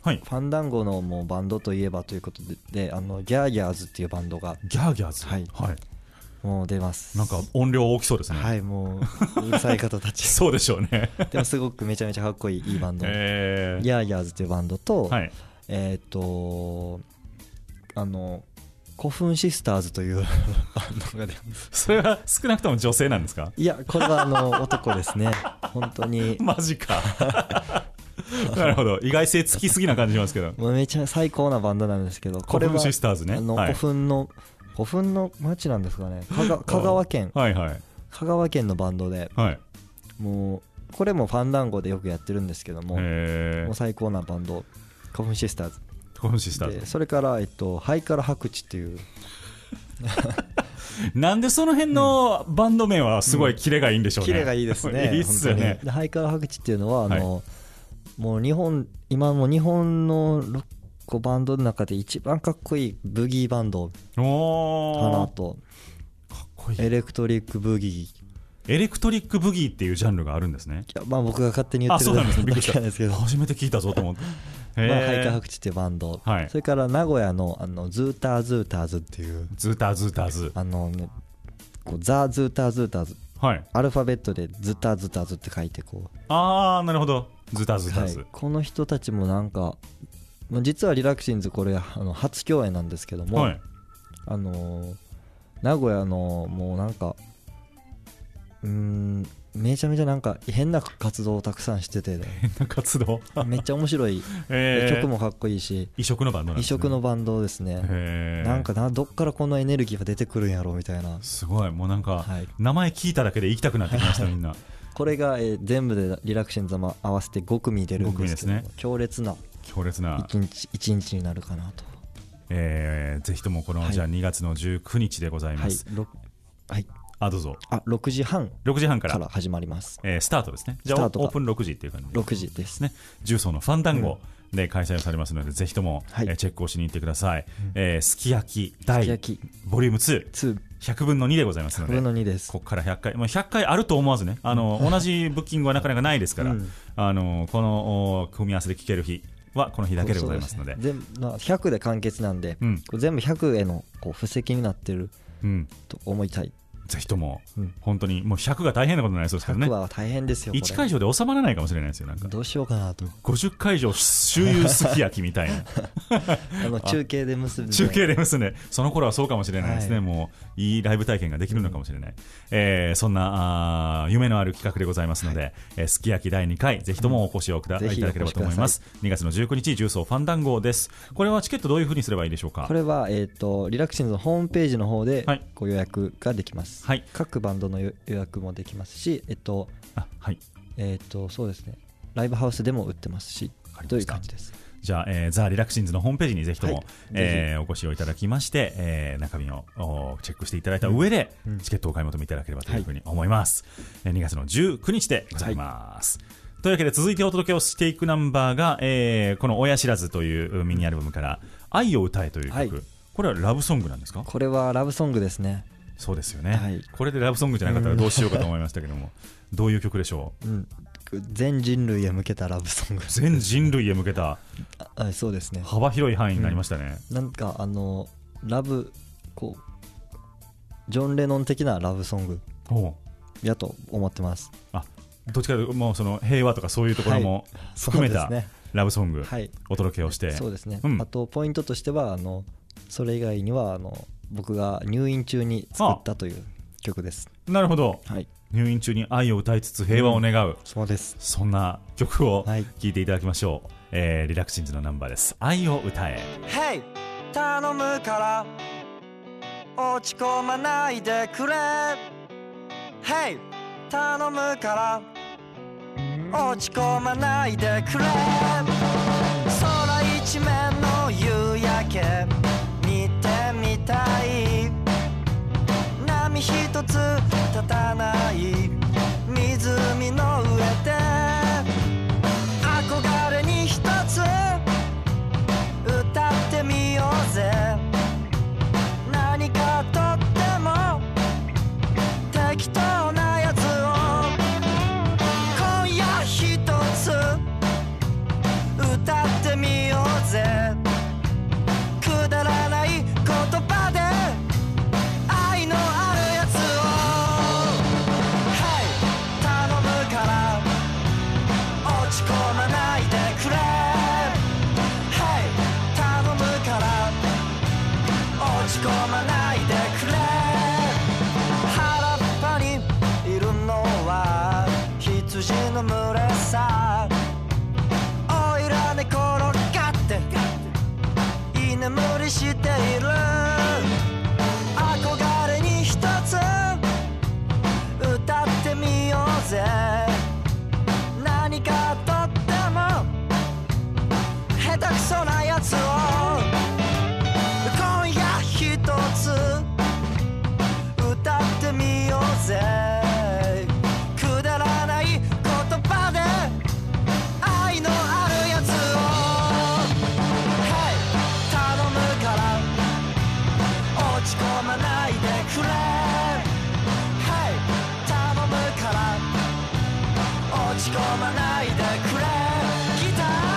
はい、 ファンダンゴのもうバンドといえばということで、であのギャーギャーズっていうバンドがギャーギャーズ、 はい、 はい、 もう出ます。 なんか音量大きそうですね。 はい、もううるさい方たちそうでしょうねでもすごくめちゃめちゃかっこいいいいバンド、 えー、 ギャーギャーズっていうバンドと、 はい、 えっ、ー、とあの古墳シスターズというバンドが出ます。 それは少なくとも女性なんですか？ いや、これはあの男ですね本当にマジかなるほど、意外性つきすぎな感じしますけど、 もうめちゃ最高なバンドなんですけど、これは古墳シスターズね、 あの、 はい、 古墳の古墳の町なんですかね、香川、香川県、 はいはい、 香川県のバンドで、 はい、 もうこれもファンダンゴでよくやってるんですけども、 へもう最高なバンド、古墳シスターズ古墳シスターズで、それから、えっと、ハイカラ白地っていうなんでその辺のバンド名はすごいキレがいいんでしょうね、 キレがいいですねいいっすよね。 でハイカラ白地っていうのはあの、はい、もう日本今も日本のロックバンドの中で一番かっこいいブギーバンドかなと。 かっこいい。 エレクトリックブギー、 エレクトリックブギーっていうジャンルがあるんですね。 いや、まあ、僕が勝手に言ってるだけなんですけど、 初めて聞いたぞと思ってまあ、ハイカラ白地っていうバンド、はい、それから名古屋のあのズーターズーターズっていうズーターズーターズあの、ね、こうザ・ズーターズーターズ、はい、アルファベットでズターズターズって書いてこう、 ああなるほど、ズターズターズ、はい、 この人たちもなんか実はリラクシンズこれあの初共演なんですけども、はい、あのー、名古屋のもうなんかうーんめちゃめちゃなんか変な活動をたくさんしてて、 変な活動めっちゃ面白い、えー、曲もかっこいいし、 異色のバンドなんですね。 異色のバンドですね。なんかなどっからこのエネルギーが出てくるんやろうみたいな。 すごい、もうなんか、はい、名前聞いただけで行きたくなってきましたみんなこれが、えー、全部でリラクシンズも合わせてご組出るんですけど、ね、強烈な強烈な一日一日になるかなと。 えー、ぜひともこの、はい、じゃあにがつのじゅうくにちでございます。 はい、はい、 あどうぞ。 あろくじはんろくじはんからから始まります、 えー、スタートですね。じゃあオープンろくじっていう感じでろくじですね。 重曹のファンダンゴで開催されますので、うん、ぜひとも、はい、えー、チェックをしに行ってください、うん、えー、すき焼き大ボリュームツーひゃくぶんのにでございますので、ひゃくぶんのにです。ここからひゃっかい、まあ、ひゃっかいあると思わずね、あの、うん、同じブッキングはなかなかないですから、うん、あのこの組み合わせで聴ける日はこの日だけでございますので、 全部ひゃくで完結なんで、うん、こう全部ひゃくへのこう布石になってると思いたい。 ぜひとも、うん、本当にもうひゃくが大変なことになりそうですからね。 ひゃくは大変ですよ。 いち会場で収まらないかもしれないですよ。なんかどうしようかなと。 ごじゅっかいじょう周遊すき焼きみたいなあの中継で結んで中継で結んで、その頃はそうかもしれないですね、はい、もういいライブ体験ができるのかもしれない、うん、えー、そんなあ夢のある企画でございますので、はい、えー、すき焼きだいにかいぜひともお越しをくだ、うん、いただければと思います。にがつのじゅうくにち重曹ファンダンゴです。これはチケットどういう風にすればいいでしょうか。 これは、えー、とリラクシンズのホームページの方でご予約ができます、はい、各バンドの予約もできますし、えっとあ、はい、 えっとそうですね、ライブハウスでも売ってますし、という感じです。 じゃあ、えー、ザ・リラクシンズのホームページにぜひとも、はい、えー、お越しをいただきまして、えー、中身をチェックしていただいた上で、うん、チケットをお買い求めいただければというふうに思います、はい、にがつのじゅうくにちでございます、はい、というわけで続いてお届けをしていくナンバーが、えー、この親知らずというミニアルバムから愛を歌えという曲、はい、これはラブソングなんですか。 これはラブソングですね。 そうですよね、はい、これでラブソングじゃなかったらどうしようかと思いましたけども、うん、どういう曲でしょう、うん、 全人類へ向けたラブソング。 全人類へ向けたあ、そうですね、 幅広い範囲になりましたね、 うん、なんかあのラブこうジョン・レノン的なラブソングやと思ってます。 あ、どっちかというともうその平和とかそういうところも含めたラブソングお届けをして、はい、 そうですね、うん、あとポイントとしてはあのそれ以外にはあの僕が入院中に作ったという曲です。 なるほど、 はい、 入院中に愛を歌いつつ平和を願う、うん、 そうです。 そんな曲を聴いていただきましょう、はい、えー、リラクシンズのナンバーです。愛を歌え。 Hey 頼むから落ち込まないでくれ Hey 頼むから落ち込まないでくれ空一面の夕焼け見てみたい波一つ立たない湖の上で憧れに一つ歌ってみようぜ何かとっても適当なやつを今夜一つ歌ってみよの群れさおいら寝転がって居眠りしている憧れに一つ歌ってみようぜ何かとっても下手くそなやつを今夜一つ歌ってみようぜくだらない言葉で愛のあるやつを Hey 頼むから落ち込まないでくれ Hey 頼むから落ち込まないでくれギター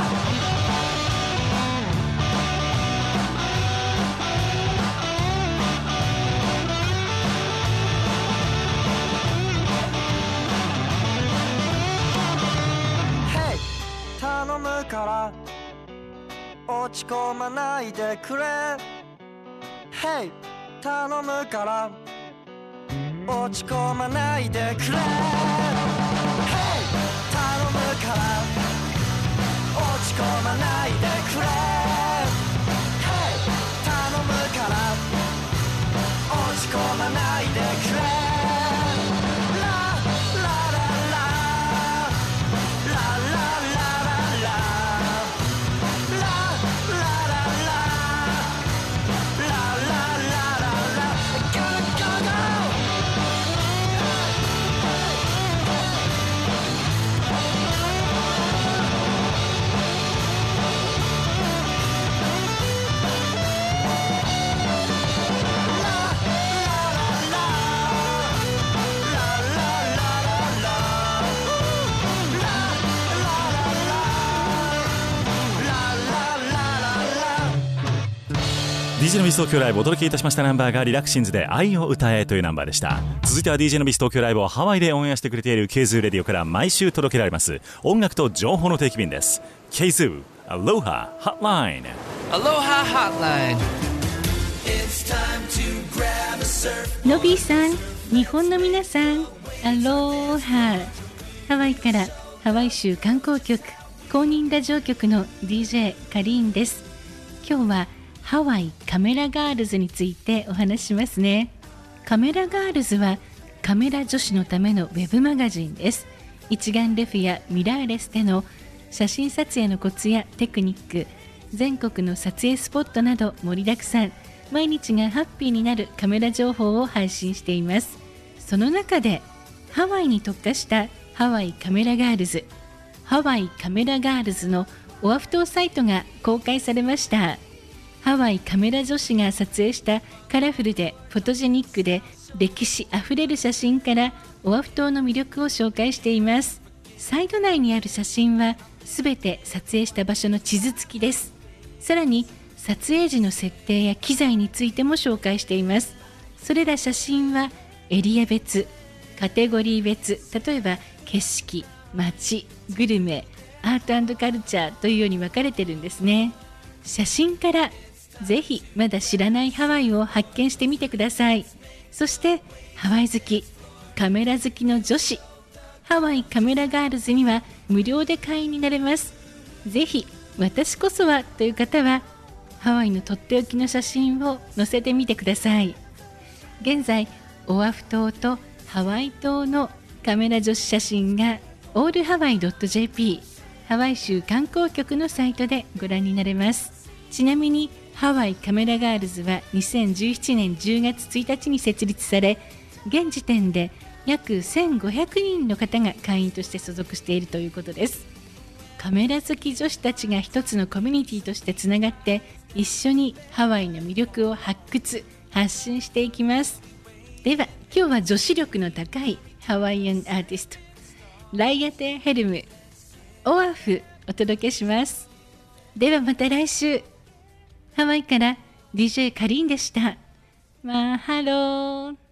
頼むから落ち込まないでくれ Hey 頼むから落ち込まないでくれ Hey 頼むから落ち込まないでくれ Hey 頼むから落ち込まないでくれディージェー のビス東京ライブお届けいたしましたナンバーがリラクシンズで愛を歌えというナンバーでした。続いては ディージェー のビス東京ライブをハワイでオンエアしてくれている ケイズー レディオから毎週届けられます音楽と情報の定期便です。 ケイズー Aloha Hotline Aloha Hotline のびーさん、日本の皆さん、アローハ。ハワイからハワイ州観光局公認ラジオ局の ディージェー カリーンです。今日はハワイカメラガールズについてお話ししますね。カメラガールズはカメラ女子のためのウェブマガジンです。一眼レフやミラーレスでの写真撮影のコツやテクニック、全国の撮影スポットなど盛りだくさん、毎日がハッピーになるカメラ情報を配信しています。その中でハワイに特化したハワイカメラガールズ、ハワイカメラガールズのオアフ島サイトが公開されました。ハワイカメラ女子が撮影したカラフルでフォトジェニックで歴史あふれる写真からオアフ島の魅力を紹介しています。サイト内にある写真はすべて撮影した場所の地図付きです。さらに撮影時の設定や機材についても紹介しています。それら写真はエリア別、カテゴリー別、例えば景色、街、グルメ、アート&カルチャーというように分かれてるんですね。写真からぜひまだ知らないハワイを発見してみてください。そしてハワイ好き、カメラ好きの女子、ハワイカメラガールズには無料で会員になれます。ぜひ私こそはという方はハワイのとっておきの写真を載せてみてください。現在オアフ島とハワイ島のカメラ女子写真が オールハワイドットジェーピー ハワイ州観光局のサイトでご覧になれます。ちなみにハワイカメラガールズはにせんじゅうななねんじゅうがつついたちに設立され、現時点で約せんごひゃくにんの方が会員として所属しているということです。カメラ好き女子たちが一つのコミュニティとしてつながって一緒にハワイの魅力を発掘発信していきます。では今日は女子力の高いハワイアンアーティストライアテ・ヘルム、オアフお届けします。ではまた来週。ハワイから ディージェー カリンでした。マハロー。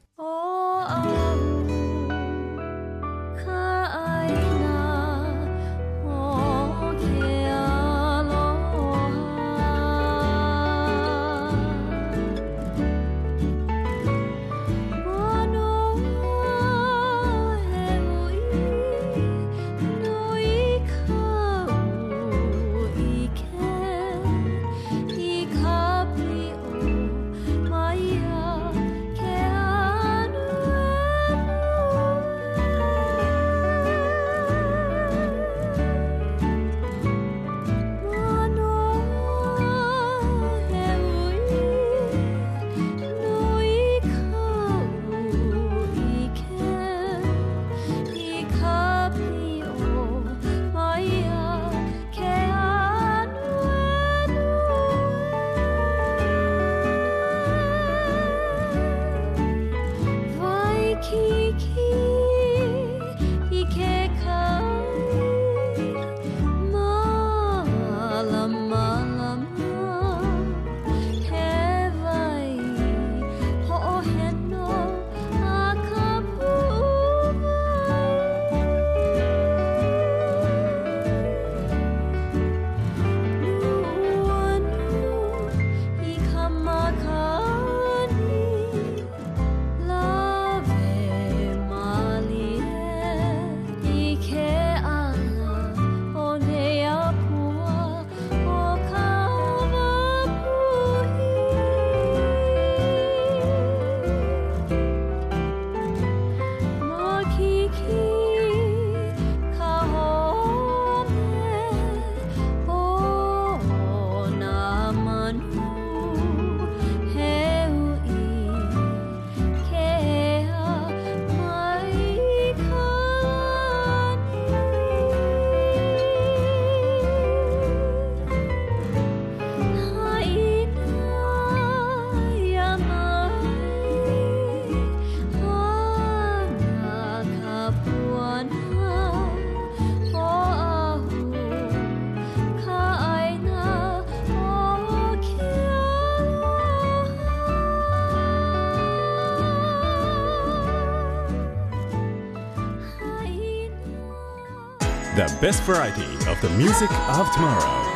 The best variety of the music of tomorrow.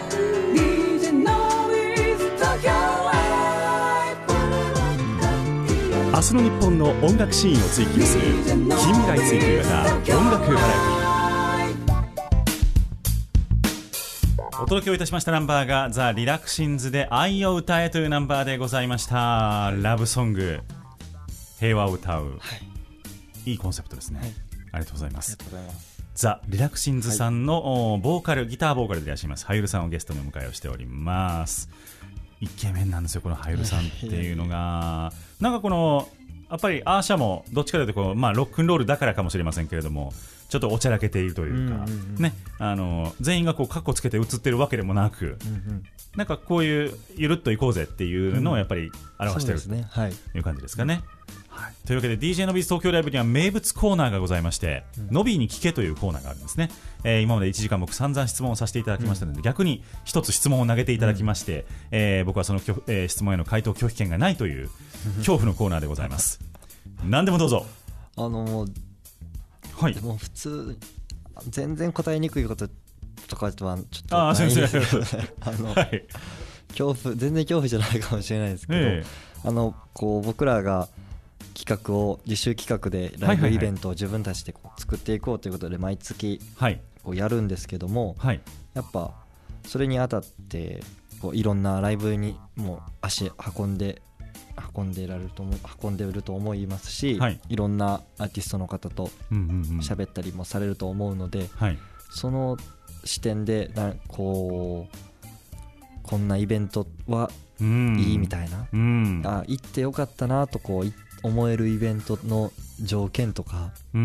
明日の日本の音楽シーンを追求する近未来追求型音楽バラエティ。お届けをいたしましたナンバーがザ・リラクシンズで愛を歌えというナンバーでございました。ラブソング、平和を歌う、はい、いいコンセプトですね、はい、ありがとうございます。ザ・リラクシンズさんの、はい、ボーカルギターボーカルでいらっしゃいますハユルさんをゲストにお迎えをしております。イケメンなんですよこのハユルさんっていうのが。なんかこのやっぱりアーシャもどっちかというとこう、まあ、ロックンロールだからかもしれませんけれどもちょっとおちゃらけているというか、うんうんうんね、あの全員がこうカッコつけて映ってるわけでもなく、うんうん、なんかこういうゆるっといこうぜっていうのをやっぱり表している、うんねはい、という感じですかね、はい、というわけで ディージェー のビーズ東京ライブには名物コーナーがございまして、うん、ノビーに聞けというコーナーがあるんですね、えー、今までいちじかん僕散々質問をさせていただきましたので、うん、逆に一つ質問を投げていただきまして、うんえー、僕はその、えー、質問への回答拒否権がないという恐怖のコーナーでございます何でもどうぞ。 あのはい、でも普通全然答えにくいこととかはちょっとないんですけど、ね、あの、はい、恐怖全然恐怖じゃないかもしれないですけど、えー、あのこう僕らが企画を自主企画でライブイベントを自分たちでこう作っていこうということで毎月こうやるんですけども、はい、やっぱそれにあたってこういろんなライブにも足運んで運んでられると思運んでいると思いますし、はい、いろんなアーティストの方と喋ったりもされると思うので、うんうんうんはい、その視点でなこうこんなイベントはいいみたいな、うん、あ行ってよかったなとこう思えるイベントの条件とか、うん、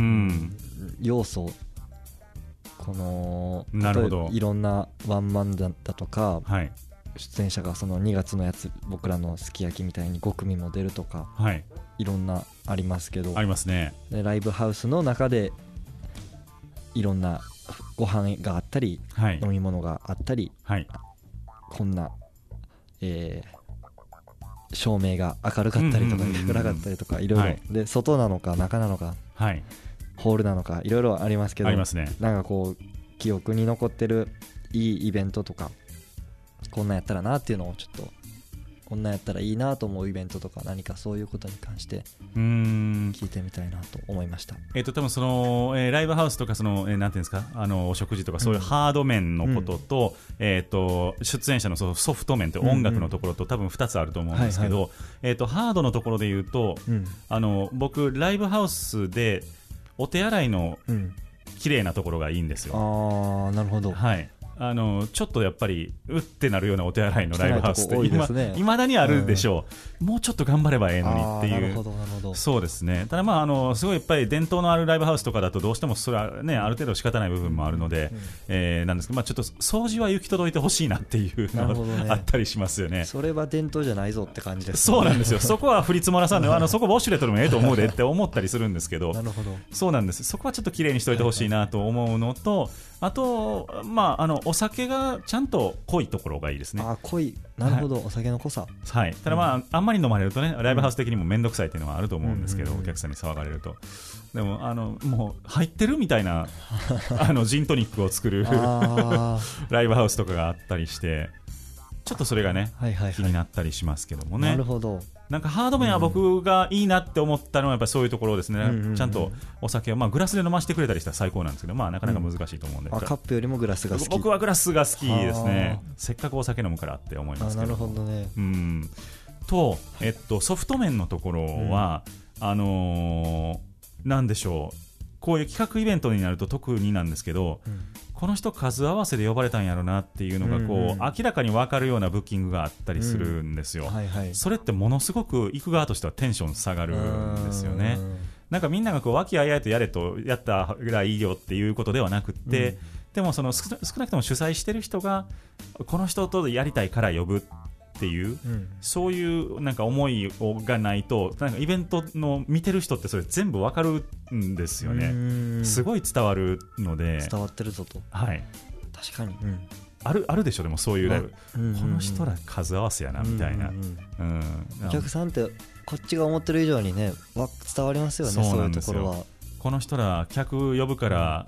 要素このなるほどいろんなワンマンだとか、はい出演者がそのにがつのやつ僕らのすき焼きみたいにご組も出るとか、はい、いろんなありますけどありますね。 でライブハウスの中でいろんなご飯があったり、はい、飲み物があったり、はい、こんな、えー、照明が明るかったりとか暗かったりとかいろいろ、はい、で外なのか中なのか、はい、ホールなのかいろいろありますけどありますね。なんかこう記憶に残ってるいいイベントとかこんなんやったらなっていうのをちょっとこんなんやったらいいなと思うイベントとか何かそういうことに関して聞いてみたいなと思いました。 えー、と多分その、えー、ライブハウスとかその、えー、なんていうんですかあのお食事とかそういうハード面のことと、うんえー、と出演者のそのソフト面という音楽のところと多分ふたつあると思うんですけど、えー、とハードのところで言うと、うん、あの僕ライブハウスでお手洗いの綺麗なところがいいんですよ。 あーなるほど、 はいあのちょっとやっぱりうってなるようなお手洗いのライブハウスっていまだにあるでしょう、うん、もうちょっと頑張ればええのにっていう。なるほどなるほど。そうですね。ただまああのすごいやっぱり伝統のあるライブハウスとかだとどうしてもそれはねある程度仕方ない部分もあるので、うんえー、なんですけど、まあ、ちょっと掃除は行き届いてほしいなっていうのが、ね、あったりしますよね。 それは伝統じゃないぞって感じです、 ね、そうなんですよ。そこは振り積もらさんであのそこウォシュレットでもええと思うでって思ったりするんですけどなるほどそうなんです。そこはちょっと綺麗にしといてほしいなと思うのと、はいはいあと、まあ、あのお酒がちゃんと濃いところがいいですね。 あ濃いなるほど、はい、お酒の濃さ、 はい、ただ、まあうん、あんまり飲まれるとねライブハウス的にも面倒くさいっていうのはあると思うんですけど、うんうんうん、お客さんに騒がれるとでもあのもう入ってるみたいなあのジントニックを作るライブハウスとかがあったりしてちょっとそれがね、はいはいはい、気になったりしますけどもね。 なるほど。 なんかハード面は僕がいいなって思ったのはやっぱりそういうところですね、うんうんうん、ちゃんとお酒を、まあ、グラスで飲ませてくれたりしたら最高なんですけど、まあ、なかなか難しいと思うんで、うん、 あカップよりもグラスが好き。 僕はグラスが好きですね。せっかくお酒飲むからって思いますけど。 あなるほどね。 うんと、えっと、ソフト面のところは、うん、あのー、なんでしょうこういう企画イベントになると特になんですけど、うんこの人数合わせで呼ばれたんやろなっていうのがこう、うんうん、明らかに分かるようなブッキングがあったりするんですよ、うんはいはい、それってものすごく行く側としてはテンション下がるんですよね。なんかみんながこう和気あいあいとやれとやったらいいよっていうことではなくって、うん、でもその少なくとも主催してる人がこの人とやりたいから呼ぶっていう、うん、そういうなんか思いがないとなんかイベントの見てる人ってそれ全部わかるんですよね。すごい伝わるので伝わってるぞと。 はい確かに、うん、 あるあるでしょ。でもそういうライブ、うんうんうん、この人ら数合わせやなみたいな、うんうんうん、お客さんってこっちが思ってる以上にね伝わりますよね。そういうところはこの人ら客呼ぶから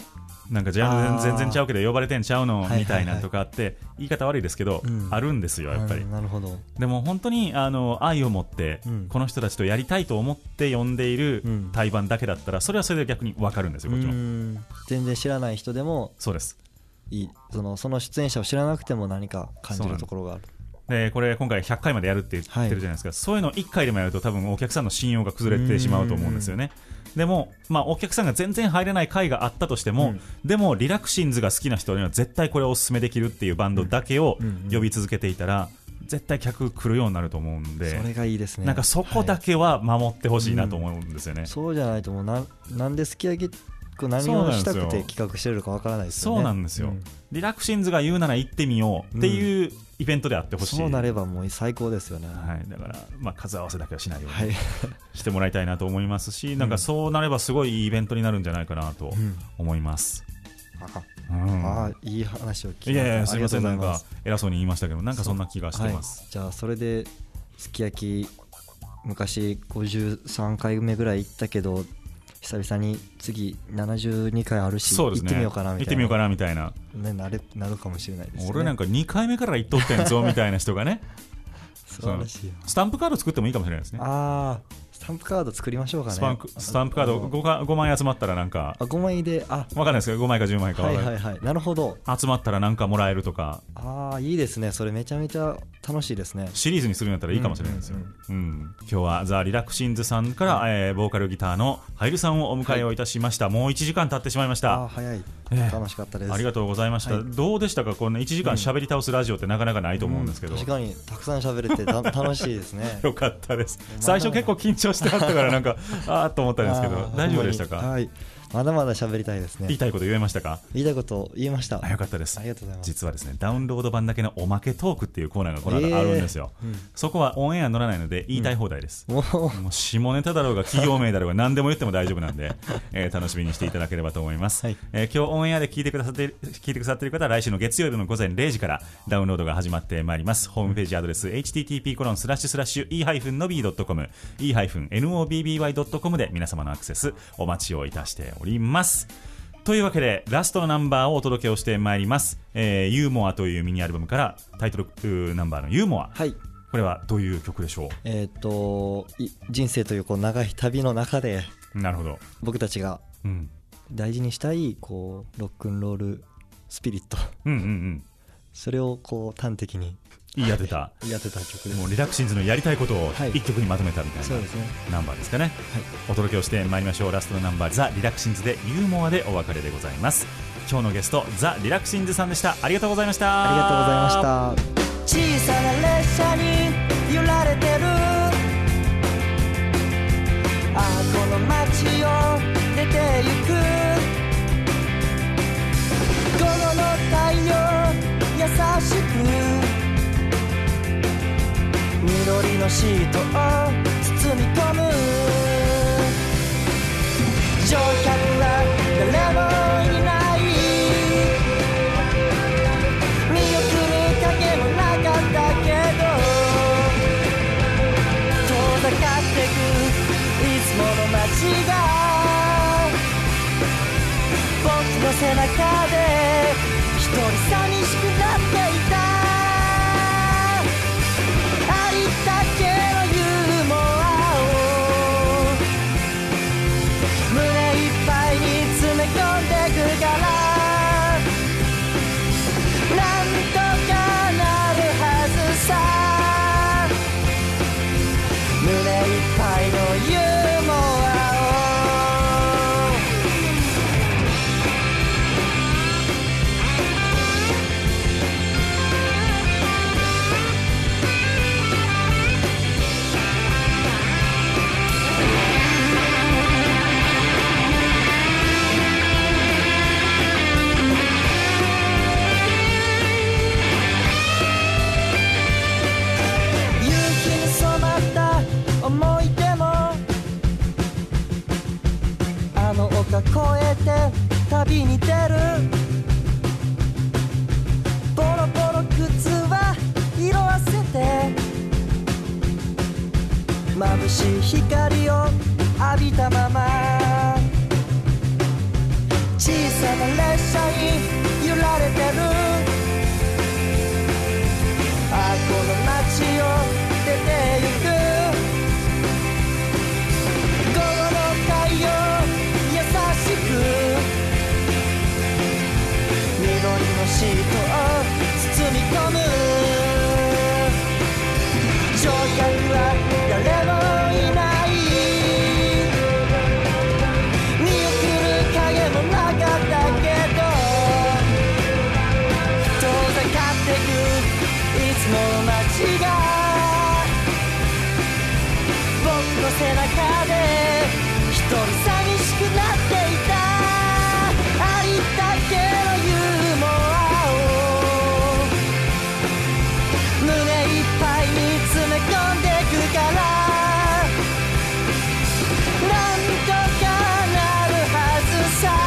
なんかじゃあ全然ちゃうけど呼ばれてんちゃうのはいはいはいみたいなんとかあって言い方悪いですけど、 うんあるんですよやっぱり、 うんなるほど。 でも本当にあの愛を持って、 うんこの人たちとやりたいと思って呼んでいるうん対バンだけだったらそれはそれで逆に分かるんですよこっちも、 うん全然知らない人でもそうですいい、そのその出演者を知らなくても何か感じるところがある。 でこれ今回ひゃっかいまでやるって言ってるじゃないですか、そういうのいっかいでもやると多分お客さんの信用が崩れてしまうと思うんですよね。でも、まあ、お客さんが全然入れない回があったとしても、 うんでもリラクシンズが好きな人には絶対これをおすすめできるっていうバンドだけを呼び続けていたら絶対客来るようになると思うんで、 それがいいですね。 なんかそこだけは守ってほしいなと思うんですよね、 はいそうじゃないともうななんですき焼きこう何をしたくて企画してるかわからないですよね。 そうなんですよ、 うんリラクシンズが言うなら行ってみようっていうイベントであってほしい、 そうなればもう最高ですよね。 はい、だから、まあ、数合わせだけはしないようはいにしてもらいたいなと思いますし、なんかそうなればすごいいいイベントになるんじゃないかなとうん思います、 あうんあいい話を聞きいやいやすみません、なんかありがとうございます偉そうに言いましたけどなんかそんな気がしてます。 はい、じゃあそれですき焼き昔ごじゅうさんかいめぐらい行ったけど久々に次ななじゅうにかいあるし、 そうですね、 行ってみようかなみたいな行ってみようかなみたいな、 ね、なれなるかもしれないですね。 俺なんかにかいめから行っとってんぞみたいな人がね素晴らしい。 スタンプカード作ってもいいかもしれないですね。 ああスタンプカード作りましょうかね。 スパンクスタンプカード 5, かごまい集まったらなんかあごまいであわかんないですけどごまいかじゅうまいかはいわかんないはいはいなるほど。 集まったらなんかもらえるとかああいいですね。それめちゃめちゃ楽しいですね。 シリーズにするんだったらいいかもしれないですよ、 うんうん今日はザ・リラクシンズさんから、えーボーカルギターのハイルさんをお迎えをいたしました、もういちじかん経ってしまいましあたあ早い、 ええ楽しかったです。 ありがとうございました、 はいどうでしたかこんないちじかん喋り倒すラジオってなかなかないと思うんですけど、 うん確かにたくさん喋れてた楽しいですね。 よかったです最初結構緊張してあったからなんかあーっと思ったんですけどあー大丈夫でしたか、 ほんまにはいまだまだ喋りたいですね。 言いたいこと言えましたか。 言いたいこと言いました。 あよかったですありがとうございます。 実はですねダウンロード版だけのおまけトークっていうコーナーがこの後あるんですよ、 えーうんそこはオンエア乗らないので言いたい放題です、 もうもう下ネタだろうが企業名だろうが何でも言っても大丈夫なんで、えー楽しみにしていただければと思います、 はいえー今日オンエアで聞いてくださっている聞いてくださっている方は来週の月曜日の午前れいじからダウンロードが始まってまいります。ホームページアドレス エイチティーティーピーコロンスラッシュスラッシュイーハイフンノビードットコム イーハイフンノビーワイドットコム で皆様のアクセスお待ちをいたしております。というわけでラストのナンバーをお届けをしてまいります、えー、ユーモアというミニアルバムからタイトルナンバーのユーモア、 はいこれはどういう曲でしょえっ、とい人生というこう長い旅の中でう。なるほど、 僕たちがうん、 大事にしたいこうロックンロールスピリットうんうんうんそれをこう端的に言い当てたやってた曲です。 もうリラクシンズのやりたいことをはい一曲にまとめたみたいな、 そうですね。 ナンバーですかね、 はいお届けをしてまいりましょう。ラストのナンバーザ・リラクシンズでユーモアでお別れでございます。今日のゲストザ・リラクシンズさんでした。ありがとうございましたありがとうございました。 小さな列車に揺られてるああこの街を出てゆく午後の太陽優しく緑のシートを包み込む乗客は誰もいない見送る影もなかったけど遠ざかってくいつもの街が僕の背中で一人寂しくなっていたありったけのユーモアを胸いっぱいに詰め込んでくからなんとかなるはずさ胸いっぱいのユーモアを夕日に染まった思い出もあの丘越えて旅に出るボロボロ靴は色あせて眩しい光を浴びたまま小さな列車に揺られてるああこの街を出てゆく午後の太陽優しく緑のシートを包み込む乗客は誰もいない見送る影もなかったけど遠ざかってくいつもの街が僕の背中で一人寂しくなっていたありったけのユーモアを胸いっぱいに詰め込んでくからなんとかなるはずさ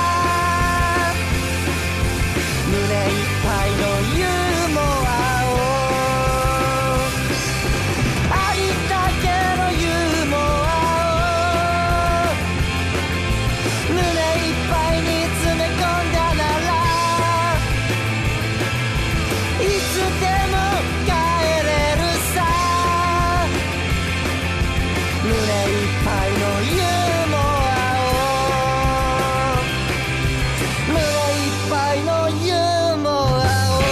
胸いっぱいのユーモアをありったけのユーモアを胸いっぱいに詰め込んだならいつでも帰れるさ胸いっぱいのユーモアを胸いっぱいのユーモアを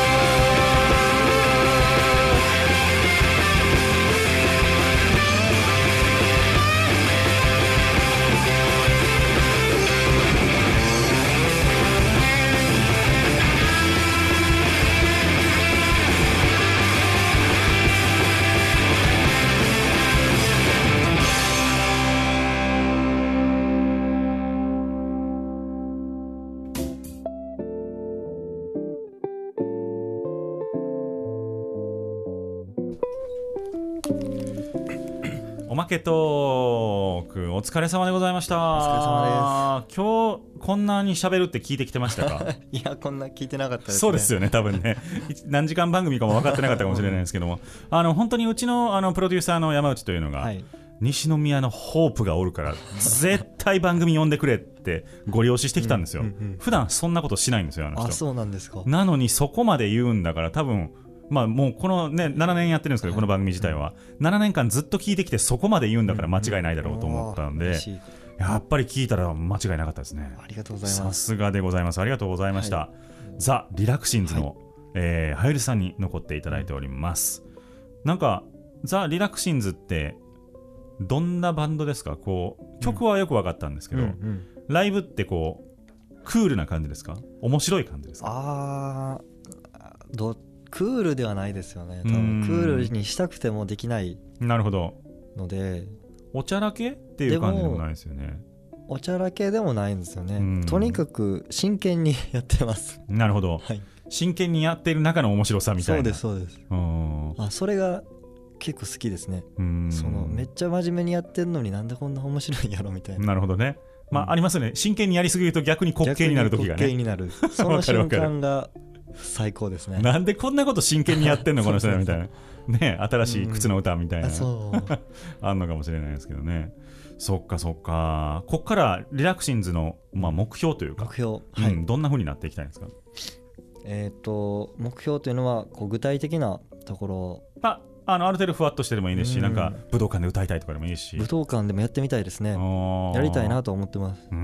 おまけトークお疲れ様でございました。 お疲れ様です。今日こんなに喋るって聞いてきてましたか？ いやこんな聞いてなかったですね。 そうですよね多分ね何時間番組かも分かってなかったかもしれないですけどもあの本当にうち の, あのプロデューサーの山内というのが、はい、西宮のホープがおるから絶対番組呼んでくれってご了承してきたんですよ。うんうんうん、普段そんなことしないんですよあの人。 あそうなんですか。 なのにそこまで言うんだから多分まあ、もうこの、ね、ななねんやってるんですけど、はい、この番組自体はななねんかんずっと聞いてきてそこまで言うんだから間違いないだろうと思ったんで、うんうん、やっぱり聞いたら間違いなかったですね。 ありがとうございます。 さすがでございます。ありがとうございました。はい、ザ・リラクシンズの、はいえー、はゆりさんに残っていただいております。なんかザ・リラクシンズってどんなバンドですか？こう曲はよく分かったんですけど、うんうん、ライブってこうクールな感じですか？面白い感じですか？ あーどクールではないですよね。多分クールにしたくてもできないなるほどのでおちゃらけっていう感じでもないですよね。 おちゃらけでもないんですよね。とにかく真剣にやってます。 なるほど、はい、真剣にやっている中の面白さみたいな。 そうですそうです。あそれが結構好きですね。うんそのめっちゃ真面目にやってるのになんでこんな面白いんやろみたいな。 なるほどね。まあ、うん、ありますね。真剣にやりすぎると逆に滑稽になる時がね。 滑稽になるその瞬間が最高ですね。 なんでこんなこと真剣にやってんのこの人みたいなね、新しい靴の歌みたいな、うん、そうあんのかもしれないですけどね。そっかそっか。こっからリラクシンズの、まあ、目標というか目標、 うんはい、どんな風になっていきたいんですか？ えーと目標というのはこう具体的なところああのある程度ふわっとしてでもいいですし、うん、なんか武道館で歌いたいとかでもいいし。 武道館でもやってみたいですね。やりたいなと思ってます、うん、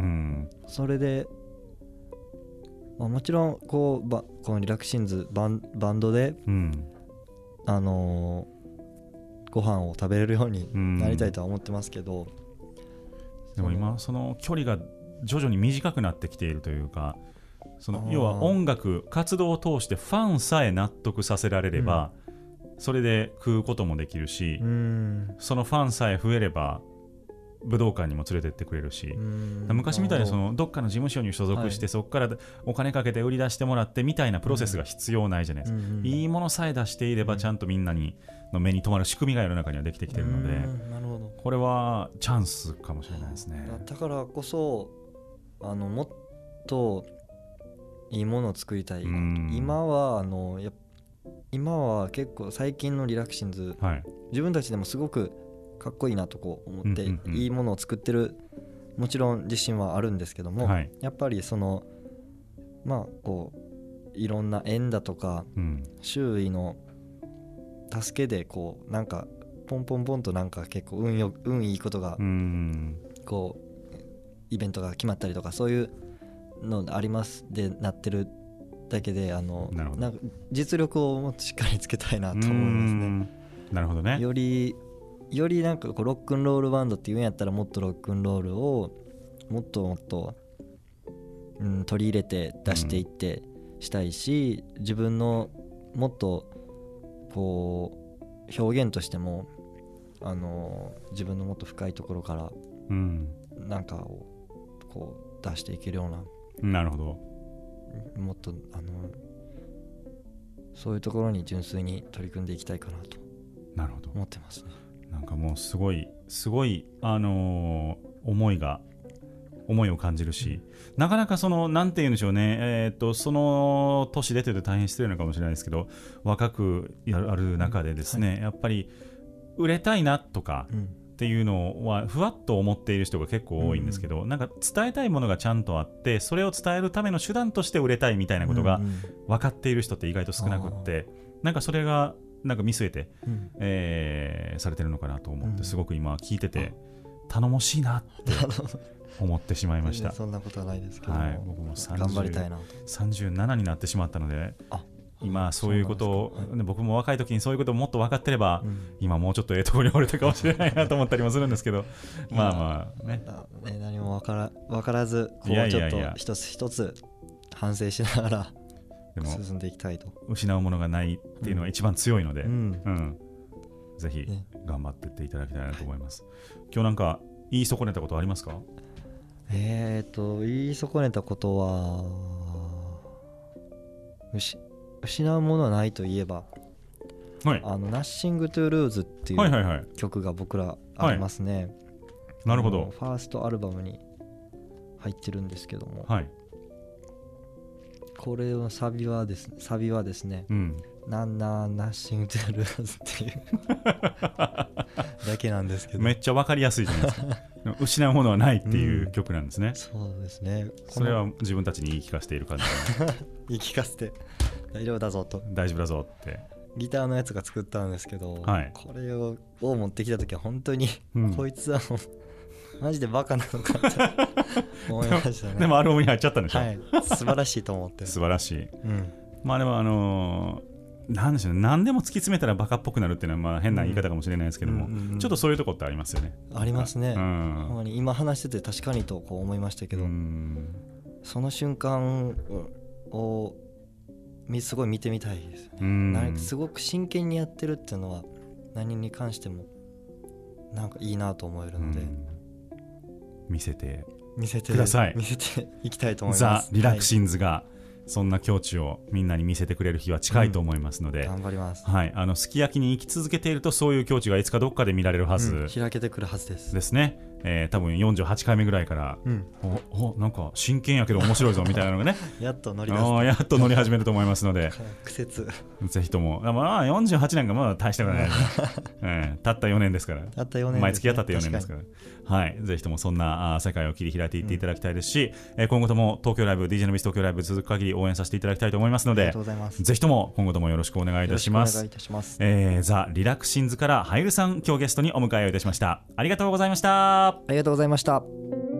それでまあ、もちろんこうばこのリラクシンズ バン, バンドで、うんあのー、ご飯を食べれるようになりたいとは思ってますけど、 うん、でも今その距離が徐々に短くなってきているというか、その要は音楽活動を通してファンさえ納得させられれば、うん、それで食うこともできるし、うん、そのファンさえ増えれば武道館にも連れてってくれるし、昔みたいにそのどっかの事務所に所属して、はい、そこからお金かけて売り出してもらってみたいなプロセスが必要ないじゃないですか、うん、いいものさえ出していればちゃんとみんなにの目に留まる仕組みが世の中にはできてきているので、なるほど、これはチャンスかもしれないですね。 だからこそあのもっといいものを作りたい。今はあのや今は結構最近のリラクシンズ、はい、自分たちでもすごくかっこいいなとこう思って、うんうんうん、いいものを作ってるもちろん自信はあるんですけども、はい、やっぱりそのまあこういろんな縁だとか、うん、周囲の助けでこうなんかポンポンポンとなんか結構運よ運いいことがこうイベントが決まったりとかそういうのありますでなってるだけで、あのなんか実力をもっとしっかりつけたいなと思いますね。 なるほどね。 よりよりなんかこうロックンロールバンドっていうんやったらもっとロックンロールをもっともっと、うん、取り入れて出していってしたいし、うん、自分のもっとこう表現としてもあの自分のもっと深いところからなんかをこう出していけるような、 うん、なるほど、 もっとあのそういうところに純粋に取り組んでいきたいかなと思ってますね。 なんかもうすごいすごいあのー、思いが思いを感じるし、うん、なかなかそのなんて言うんでしょうね、えー、っとその年出てて大変失礼なのかもしれないですけど、若くやるある中でですね、うんはい、やっぱり売れたいなとかっていうのはふわっと思っている人が結構多いんですけど、うん、なんか伝えたいものがちゃんとあってそれを伝えるための手段として売れたいみたいなことが分かっている人って意外と少なくって、うんうん、なんかそれがなんか見据えて、うんえー、されてるのかなと思って、すごく今聞いてて頼もしいなって思ってしまいました。 そんなことはないですけど、 はい、僕もさんじゅう頑張りたいなとさんじゅうななになってしまったので、今そういうことを、はい、僕も若い時にそういうことをもっと分かってれば、うん、今もうちょっとええところにおれたかもしれないなと思ったりもするんですけどまあまあね、 ね何も分から分からずこうちょっと一つ一つ反省しながらでも進んでいきたいと。 失うものがないっていうのが一番強いので、うんうん、ぜひ頑張っていっていただきたいなと思います、ね、今日なんか言い損ねたことありますか？ えーと言い損ねたことは失うものはないといえば、はい、あの Nothing to Lose っていう曲が僕らありますね、はいはいはい、 なるほど。 ファーストアルバムに入ってるんですけども、 はい、 これのサビはですね、サビはですね、うん、なんな Nothing to Lose っていうだけなんですけど、 めっちゃ分かりやすいじゃないですか失うものはないっていう曲なんですね、うん、 そうですね。 それは自分たちに言い聞かせている感じ言い聞かせて大丈夫だぞと、 大丈夫だぞってギターのやつが作ったんですけど、 はい、 これをを持ってきた時は本当に、うん、こいつはもうマジでバカなのかって思いましたねでもアルバムに入っちゃったんでしょ、 はい、素晴らしいと思って素晴らしい、 うん、 まあでもあのーなんでしょうね、何でも突き詰めたらバカっぽくなるっていうのはまあ変な言い方かもしれないですけども、うんうんうん、ちょっとそういうとこってありますよね。 ありますね、うん、今話してて確かにとこう思いましたけど、うん、その瞬間をすごい見てみたいですね、うん、すごく真剣にやってるっていうのは何に関してもなんかいいなと思えるので、うん、 見せて見せてください。 見せていきたいと思います。 ザ・リラクシンズが、はい、そんな境地をみんなに見せてくれる日は近いと思いますので、 うん、頑張ります、 はい、あのすき焼きに生き続けているとそういう境地がいつかどっかで見られるはず、うん、 開けてくるはずですですね、えー、多分よんじゅうはちかいめぐらいから、うん、おおなんか真剣やけど面白いぞみたいなのがねやっと乗り出すやっと乗り始めると思いますので苦節ぜひとも、まあ、よんじゅうはちねんがまだ大したことないです、えー、たったよねんですからたったよねんです、ね、 毎月当たってよねんですから、はい、ぜひともそんなあ世界を切り開いていっていただきたいですし、うんえー、今後とも東京ライブ ディージェー のビス東京ライブ続く限り応援させていただきたいと思いますので、 ありがとうございます。 ぜひとも今後ともよろしくお願いいたします。 よろしくお願いいたします。 えー、ザ・リラクシンズからハイルさん今日ゲストにお迎えをいたしました。ありがとうございました。 ありがとうございました。